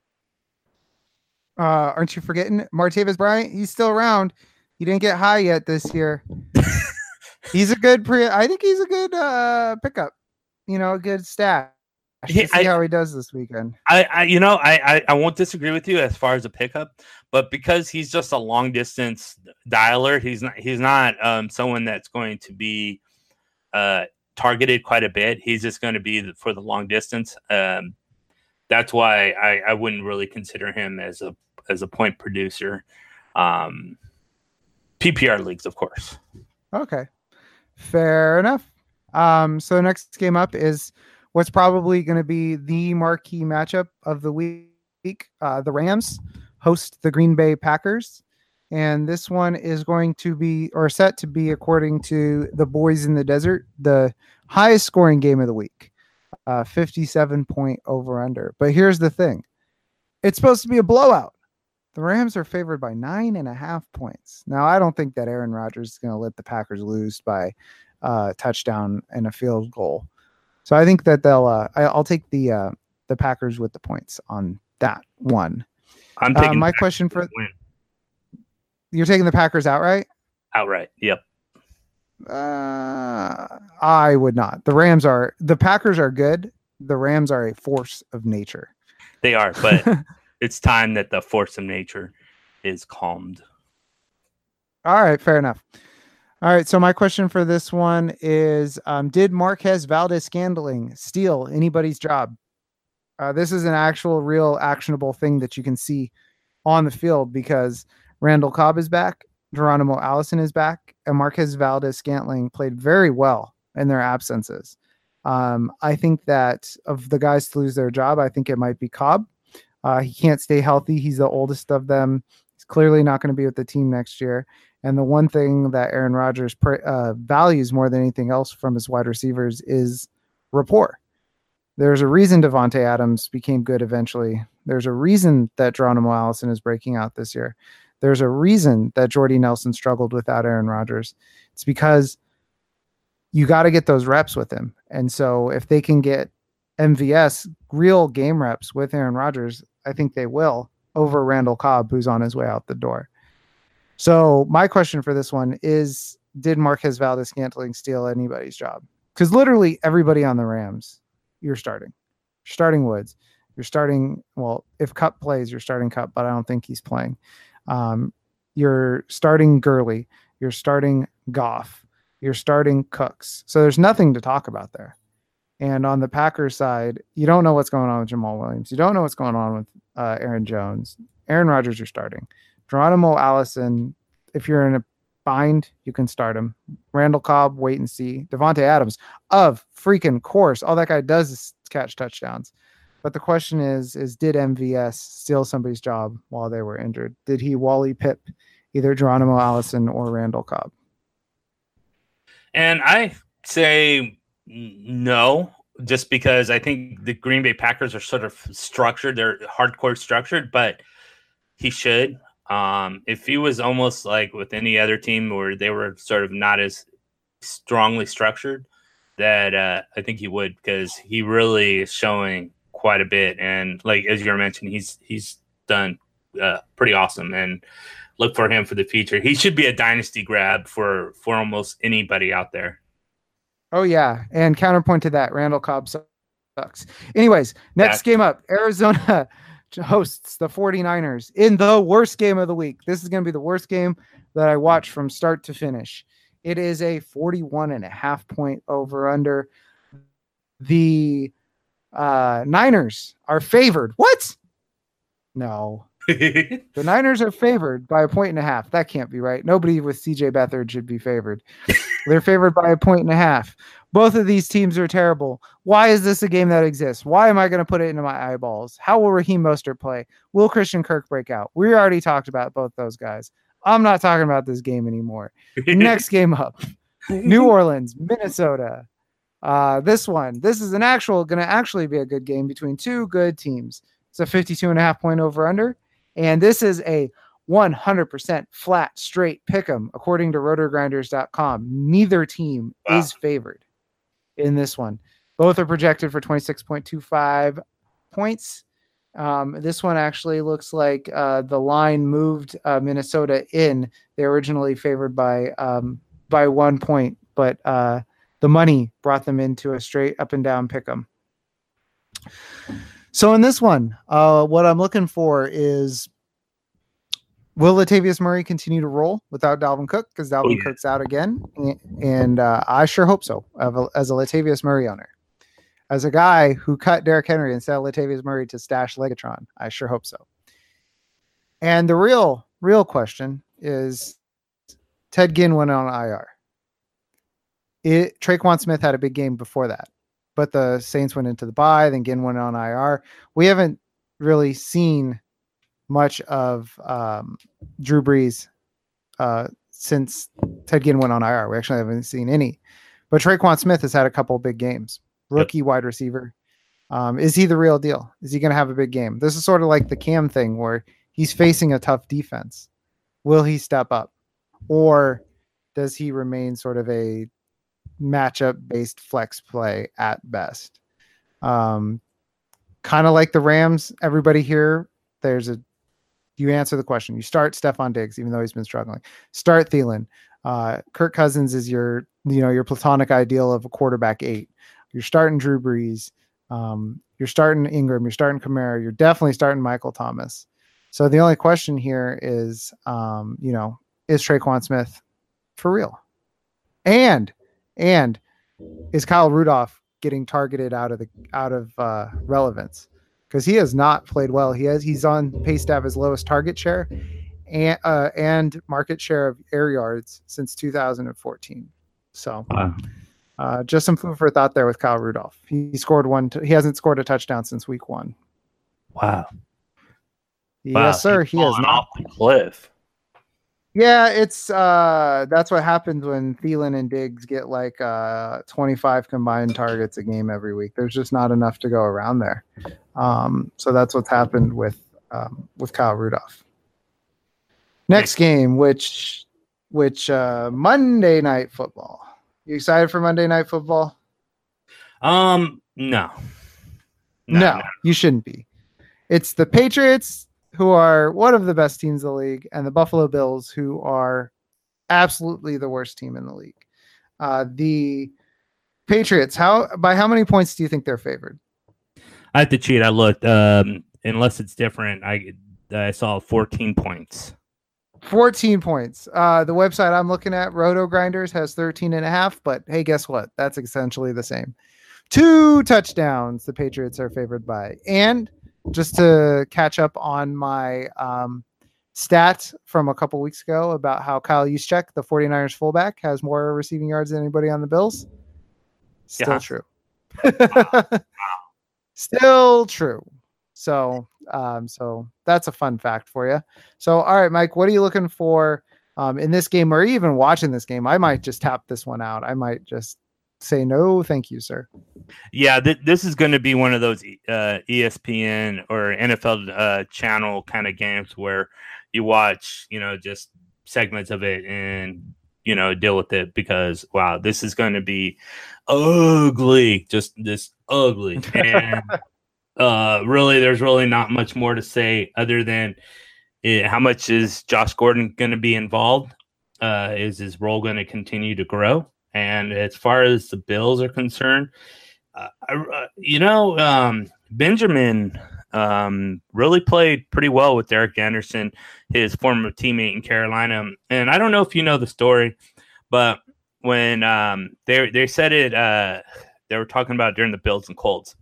Uh, aren't you forgetting Martavis Bryant? He's still around. He didn't get high yet this year. He's a good pre. I think he's a good uh, pickup. You know, a good stat. He, see I, how he does this weekend. I, I you know, I, I, I won't disagree with you as far as a pickup, but because he's just a long distance dialer, he's not he's not um, someone that's going to be uh, targeted quite a bit. He's just going to be the, for the long distance. Um, that's why I, I wouldn't really consider him as a as a point producer. Um, P P R leagues, of course. Okay, fair enough. Um, so the next game up is what's probably going to be the marquee matchup of the week. Uh, the Rams host the Green Bay Packers, and this one is going to be, or set to be, according to the Boys in the Desert, the highest scoring game of the week, uh, fifty-seven point over under. But here's the thing. It's supposed to be a blowout. The Rams are favored by nine and a half points. Now, I don't think that Aaron Rodgers is going to let the Packers lose by uh, touchdown and a field goal. So I think that they'll. Uh, I, I'll take the uh, the Packers with the points on that one. I'm taking uh, my question for you're taking the Packers outright. Outright, yep. Uh, I would not. The Rams are. The Packers are good. The Rams are a force of nature. They are, but it's time that the force of nature is calmed. All right, fair enough. All right, so my question for this one is, um, did Marquez Valdes-Scantling steal anybody's job? Uh, this is an actual, real, actionable thing that you can see on the field, because Randall Cobb is back, Geronimo Allison is back, and Marquez Valdes-Scantling played very well in their absences. Um, I think that of the guys to lose their job, I think it might be Cobb. Uh, he can't stay healthy. He's the oldest of them. He's clearly not going to be with the team next year. And the one thing that Aaron Rodgers uh, values more than anything else from his wide receivers is rapport. There's a reason Devontae Adams became good eventually. There's a reason that Geronimo Allison is breaking out this year. There's a reason that Jordy Nelson struggled without Aaron Rodgers. It's because you got to get those reps with him. And so if they can get M V S real game reps with Aaron Rodgers, I think they will, over Randall Cobb, who's on his way out the door. So my question for this one is, did Marquez Valdes-Scantling steal anybody's job? Because literally everybody on the Rams, you're starting. You're starting Woods. You're starting, well, if Kupp plays, you're starting Kupp, but I don't think he's playing. Um, you're starting Gurley. You're starting Goff. You're starting Cooks. So there's nothing to talk about there. And on the Packers side, you don't know what's going on with Jamal Williams. You don't know what's going on with uh, Aaron Jones. Aaron Rodgers, you're starting. Geronimo Allison, if you're in a bind, you can start him. Randall Cobb, wait and see. Devontae Adams, of freaking course. All that guy does is catch touchdowns. But the question is, is did M V S steal somebody's job while they were injured? Did he Wally Pip either Geronimo Allison or Randall Cobb? And I say no, just because I think the Green Bay Packers are sort of structured. They're hardcore structured, but he should. Um, if he was almost like with any other team where they were sort of not as strongly structured, that uh, I think he would, because he really is showing quite a bit. And like, as you mentioned, he's, he's done uh, pretty awesome, and look for him for the future. He should be a dynasty grab for, for almost anybody out there. Oh yeah. And counterpoint to that, Randall Cobb sucks. Anyways, next That's- game up, Arizona hosts the 49ers in the worst game of the week. This is going to be the worst game that I watch from start to finish. It is a forty-one and a half point over under. The uh, Niners are favored. What? No. The Niners are favored by a point and a half. That can't be right. Nobody with C J Beathard should be favored. They're favored by a point and a half. Both of these teams are terrible. Why is this a game that exists? Why am I going to put it into my eyeballs? How will Raheem Mostert play? Will Christian Kirk break out? We already talked about both those guys. I'm not talking about this game anymore. Next game up, New Orleans, Minnesota. Uh, this one, this is an actual, going to actually be a good game between two good teams. It's a fifty-two and a half point over under. And this is a one hundred percent flat straight pick'em, according to roto grinders dot com. Neither team wow. is favored in this one. Both are projected for twenty-six point two five points. Um, this one actually looks like uh, the line moved uh, Minnesota in. They're originally favored by um, by one point, but uh, the money brought them into a straight up and down pick'em. So in this one, uh, what I'm looking for is, will Latavius Murray continue to roll without Dalvin Cook? Because Dalvin oh, yeah. Cook's out again. And uh, I sure hope so, as a Latavius Murray owner. As a guy who cut Derrick Henry and sent Latavius Murray to stash Legatron, I sure hope so. And the real, real question is, Ted Ginn went on I R. It, Traquan Smith had a big game before that, but the Saints went into the bye, then Ginn went on I R. We haven't really seen much of um, Drew Brees uh, since Ted Ginn went on I R. We actually haven't seen any. But Traquan Smith has had a couple big games. Rookie yep. wide receiver. Um, is he the real deal? Is he going to have a big game? This is sort of like the Cam thing where he's facing a tough defense. Will he step up? Or does he remain sort of a matchup-based flex play at best? Um, kind of like the Rams, everybody here, there's a you answer the question. You start Stephon Diggs, even though he's been struggling. Start Thielen. Uh, Kirk Cousins is your, you know, your platonic ideal of a quarterback eight. You're starting Drew Brees. Um, you're starting Ingram. You're starting Kamara. You're definitely starting Michael Thomas. So the only question here is, um, you know, is Traquan Smith for real? And and is Kyle Rudolph getting targeted out of the out of uh, relevance? Because he has not played well. He has he's on pace to have his lowest target share and uh, and market share of air yards since two thousand fourteen. So wow. uh, just some food for thought there with Kyle Rudolph. He scored one. T- he hasn't scored a touchdown since week one. Wow. Yes, wow. sir. He has not. Off the cliff. Yeah, it's uh that's what happens when Thielen and Diggs get like uh twenty-five combined targets a game every week. There's just not enough to go around there. Um, so that's what's happened with um, with Kyle Rudolph. Next game, which which uh Monday Night Football. You excited for Monday Night Football? Um, no. No, no, you shouldn't be. It's the Patriots, who are one of the best teams in the league, and the Buffalo Bills, who are absolutely the worst team in the league. Uh, the Patriots, how by how many points do you think they're favored? I have to cheat. I looked. Um, unless it's different, I I saw fourteen points. fourteen points. Uh, the website I'm looking at, Roto Grinders, has thirteen and a half, but hey, guess what? That's essentially the same. Two touchdowns the Patriots are favored by. And just to catch up on my um, stat from a couple weeks ago about how Kyle Juszczyk, the 49ers fullback, has more receiving yards than anybody on the Bills. Still yeah. true. Still true. So, um, so that's a fun fact for you. So, all right, Mike, what are you looking for um, in this game, or even watching this game? I might just tap this one out. I might just say no, thank you, sir. Yeah, th- this is going to be one of those uh, E S P N or N F L uh, channel kind of games where you watch, you know, just segments of it and, you know, deal with it because, wow, this is going to be ugly, just this ugly. And uh, really, there's really not much more to say other than it, how much is Josh Gordon going to be involved? Uh, is his role going to continue to grow? And as far as the Bills are concerned, uh, uh, you know, um, Benjamin um, really played pretty well with Derek Anderson, his former teammate in Carolina. And I don't know if you know the story, but when um, they they said it, uh, they were talking about it during the Bills and Colts.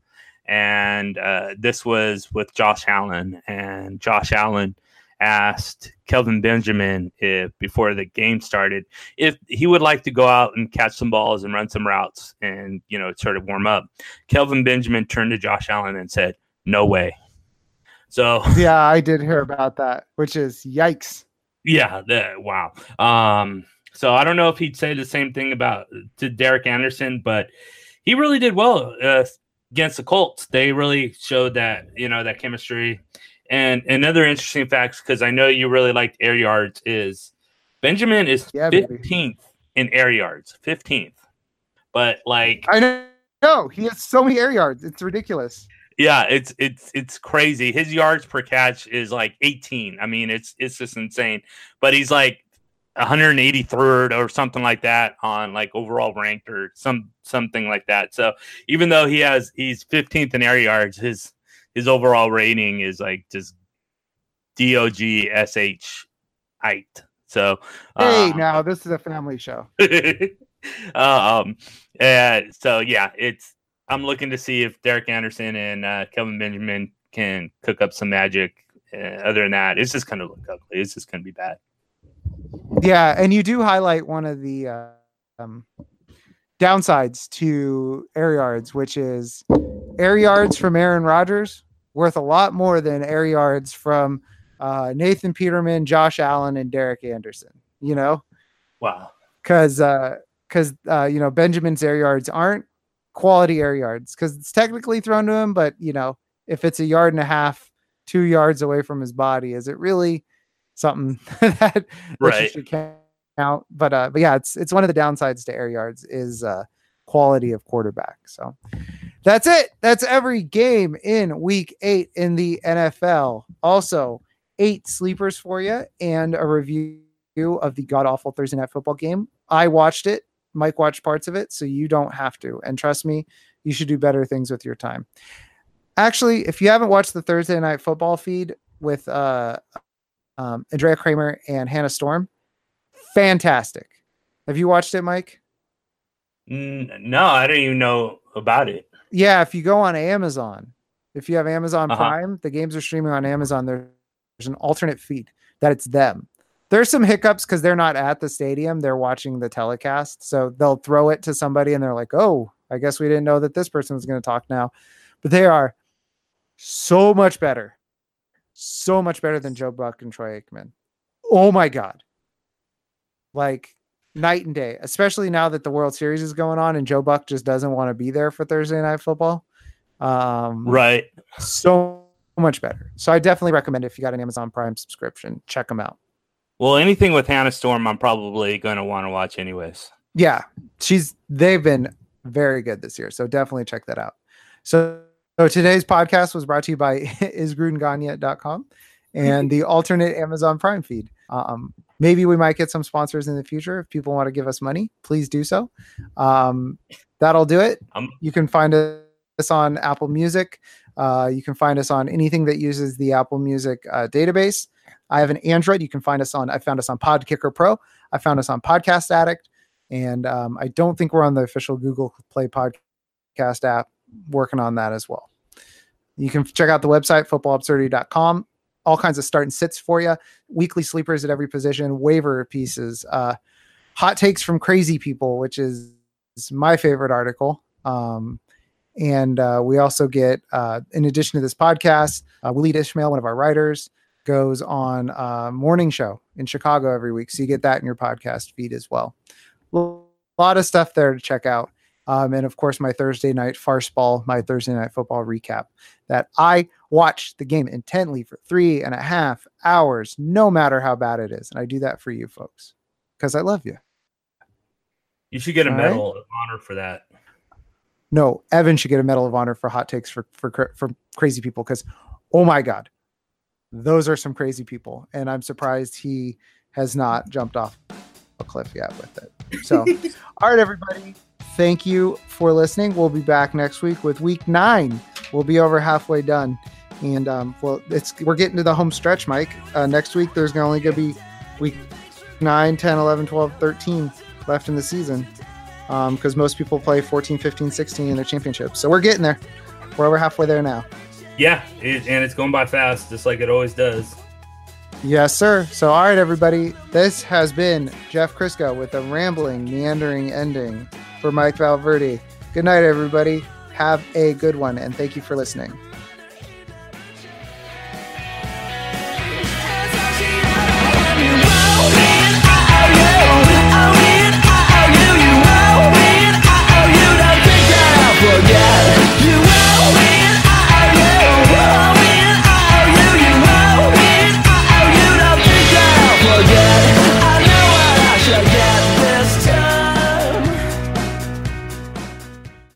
And uh, this was with Josh Allen. And Josh Allen asked Kelvin Benjamin if before the game started if he would like to go out and catch some balls and run some routes and, you know, sort of warm up. Kelvin Benjamin turned to Josh Allen and said, "No way." So yeah, I did hear about that, which is yikes. Yeah, the, wow. Um, so I don't know if he'd say the same thing about to Derek Anderson, but he really did well uh, against the Colts. They really showed that, you know, that chemistry. And another interesting fact, because I know you really liked air yards, is Benjamin is yeah, fifteenth baby. in air yards, fifteenth. But like, I know, no, he has so many air yards, it's ridiculous. Yeah, it's it's it's crazy. His yards per catch is like eighteen. I mean, it's it's just insane. But he's like one hundred eighty-third or something like that on like overall ranked or some something like that. So even though he has he's fifteenth in air yards, his his overall rating is like just D O G S H height. So hey, uh, now this is a family show. um, and so yeah, it's I'm looking to see if Derek Anderson and uh, Kelvin Benjamin can cook up some magic. Uh, other than that, it's just going to look ugly. It's just going to be bad. Yeah, and you do highlight one of the uh, um, downsides to air yards, which is air yards from Aaron Rodgers worth a lot more than air yards from uh, Nathan Peterman, Josh Allen, and Derek Anderson. You know, wow, because because uh, uh, you know Benjamin's air yards aren't quality air yards because it's technically thrown to him, but you know if it's a yard and a half, two yards away from his body, is it really something that, that right. should count? But uh, but yeah, it's it's one of the downsides to air yards is uh, quality of quarterback. So that's it. That's every game in week eight in the N F L. Also, eight sleepers for you and a review of the god awful Thursday Night Football game. I watched it. Mike watched parts of it, so you don't have to. And trust me, you should do better things with your time. Actually, if you haven't watched the Thursday Night Football feed with uh, um, Andrea Kramer and Hannah Storm, fantastic. Have you watched it, Mike? No, I didn't even know about it. Yeah, if you go on Amazon, if you have Amazon uh-huh. Prime, the games are streaming on Amazon. There's an alternate feed that it's them. There's some hiccups because they're not at the stadium. They're watching the telecast. So they'll throw it to somebody and they're like, oh, I guess we didn't know that this person was going to talk now. But they are so much better. So much better than Joe Buck and Troy Aikman. Oh, my God. like night and day, especially now that the World Series is going on and Joe Buck just doesn't want to be there for Thursday Night Football. Um, right. So much better. So I definitely recommend it if you got an Amazon Prime subscription, check them out. Well, anything with Hannah Storm, I'm probably going to want to watch anyways. Yeah, she's they've been very good this year. So definitely check that out. So, so today's podcast was brought to you by is gruden gone yet dot com and the alternate Amazon Prime feed. Um, maybe we might get some sponsors in the future. If people want to give us money, please do so. Um, that'll do it. Um, you can find us on Apple Music. Uh, you can find us on anything that uses the Apple Music uh, database. I have an Android. You can find us on, I found us on Podkicker Pro. I found us on Podcast Addict. And um, I don't think we're on the official Google Play Podcast app. Working on that as well. You can check out the website, football absurdity dot com. All kinds of start and sits for you. Weekly sleepers at every position, waiver pieces, uh, hot takes from crazy people, which is, is my favorite article. Um, And uh, we also get, uh, in addition to this podcast, uh, Waleed Ishmael, one of our writers, goes on a morning show in Chicago every week. So you get that in your podcast feed as well. A lot of stuff there to check out. Um, and of course, my Thursday night farce ball, my Thursday night football recap that I watch the game intently for three and a half hours, no matter how bad it is. And I do that for you folks because I love you. You should get a All medal right? of honor for that. No, Evan should get a medal of honor for hot takes for, for, for crazy people. Cause oh my God, those are some crazy people. And I'm surprised he has not jumped off a cliff yet with it. So, all right, everybody. Thank you for listening. We'll be back next week with week nine. We'll be over halfway done. And um, well, it's, we're getting to the home stretch, Mike. Uh, next week, there's only going to be week nine, ten, eleven, twelve, thirteen left in the season. Because um, most people play fourteen, fifteen, sixteen in their championships. So we're getting there. We're over halfway there now. Yeah, it, and it's going by fast, just like it always does. Yes, sir. So, all right, everybody. This has been Jeff Crisco with a rambling, meandering ending for Mike Valverde. Good night, everybody. Have a good one, and thank you for listening.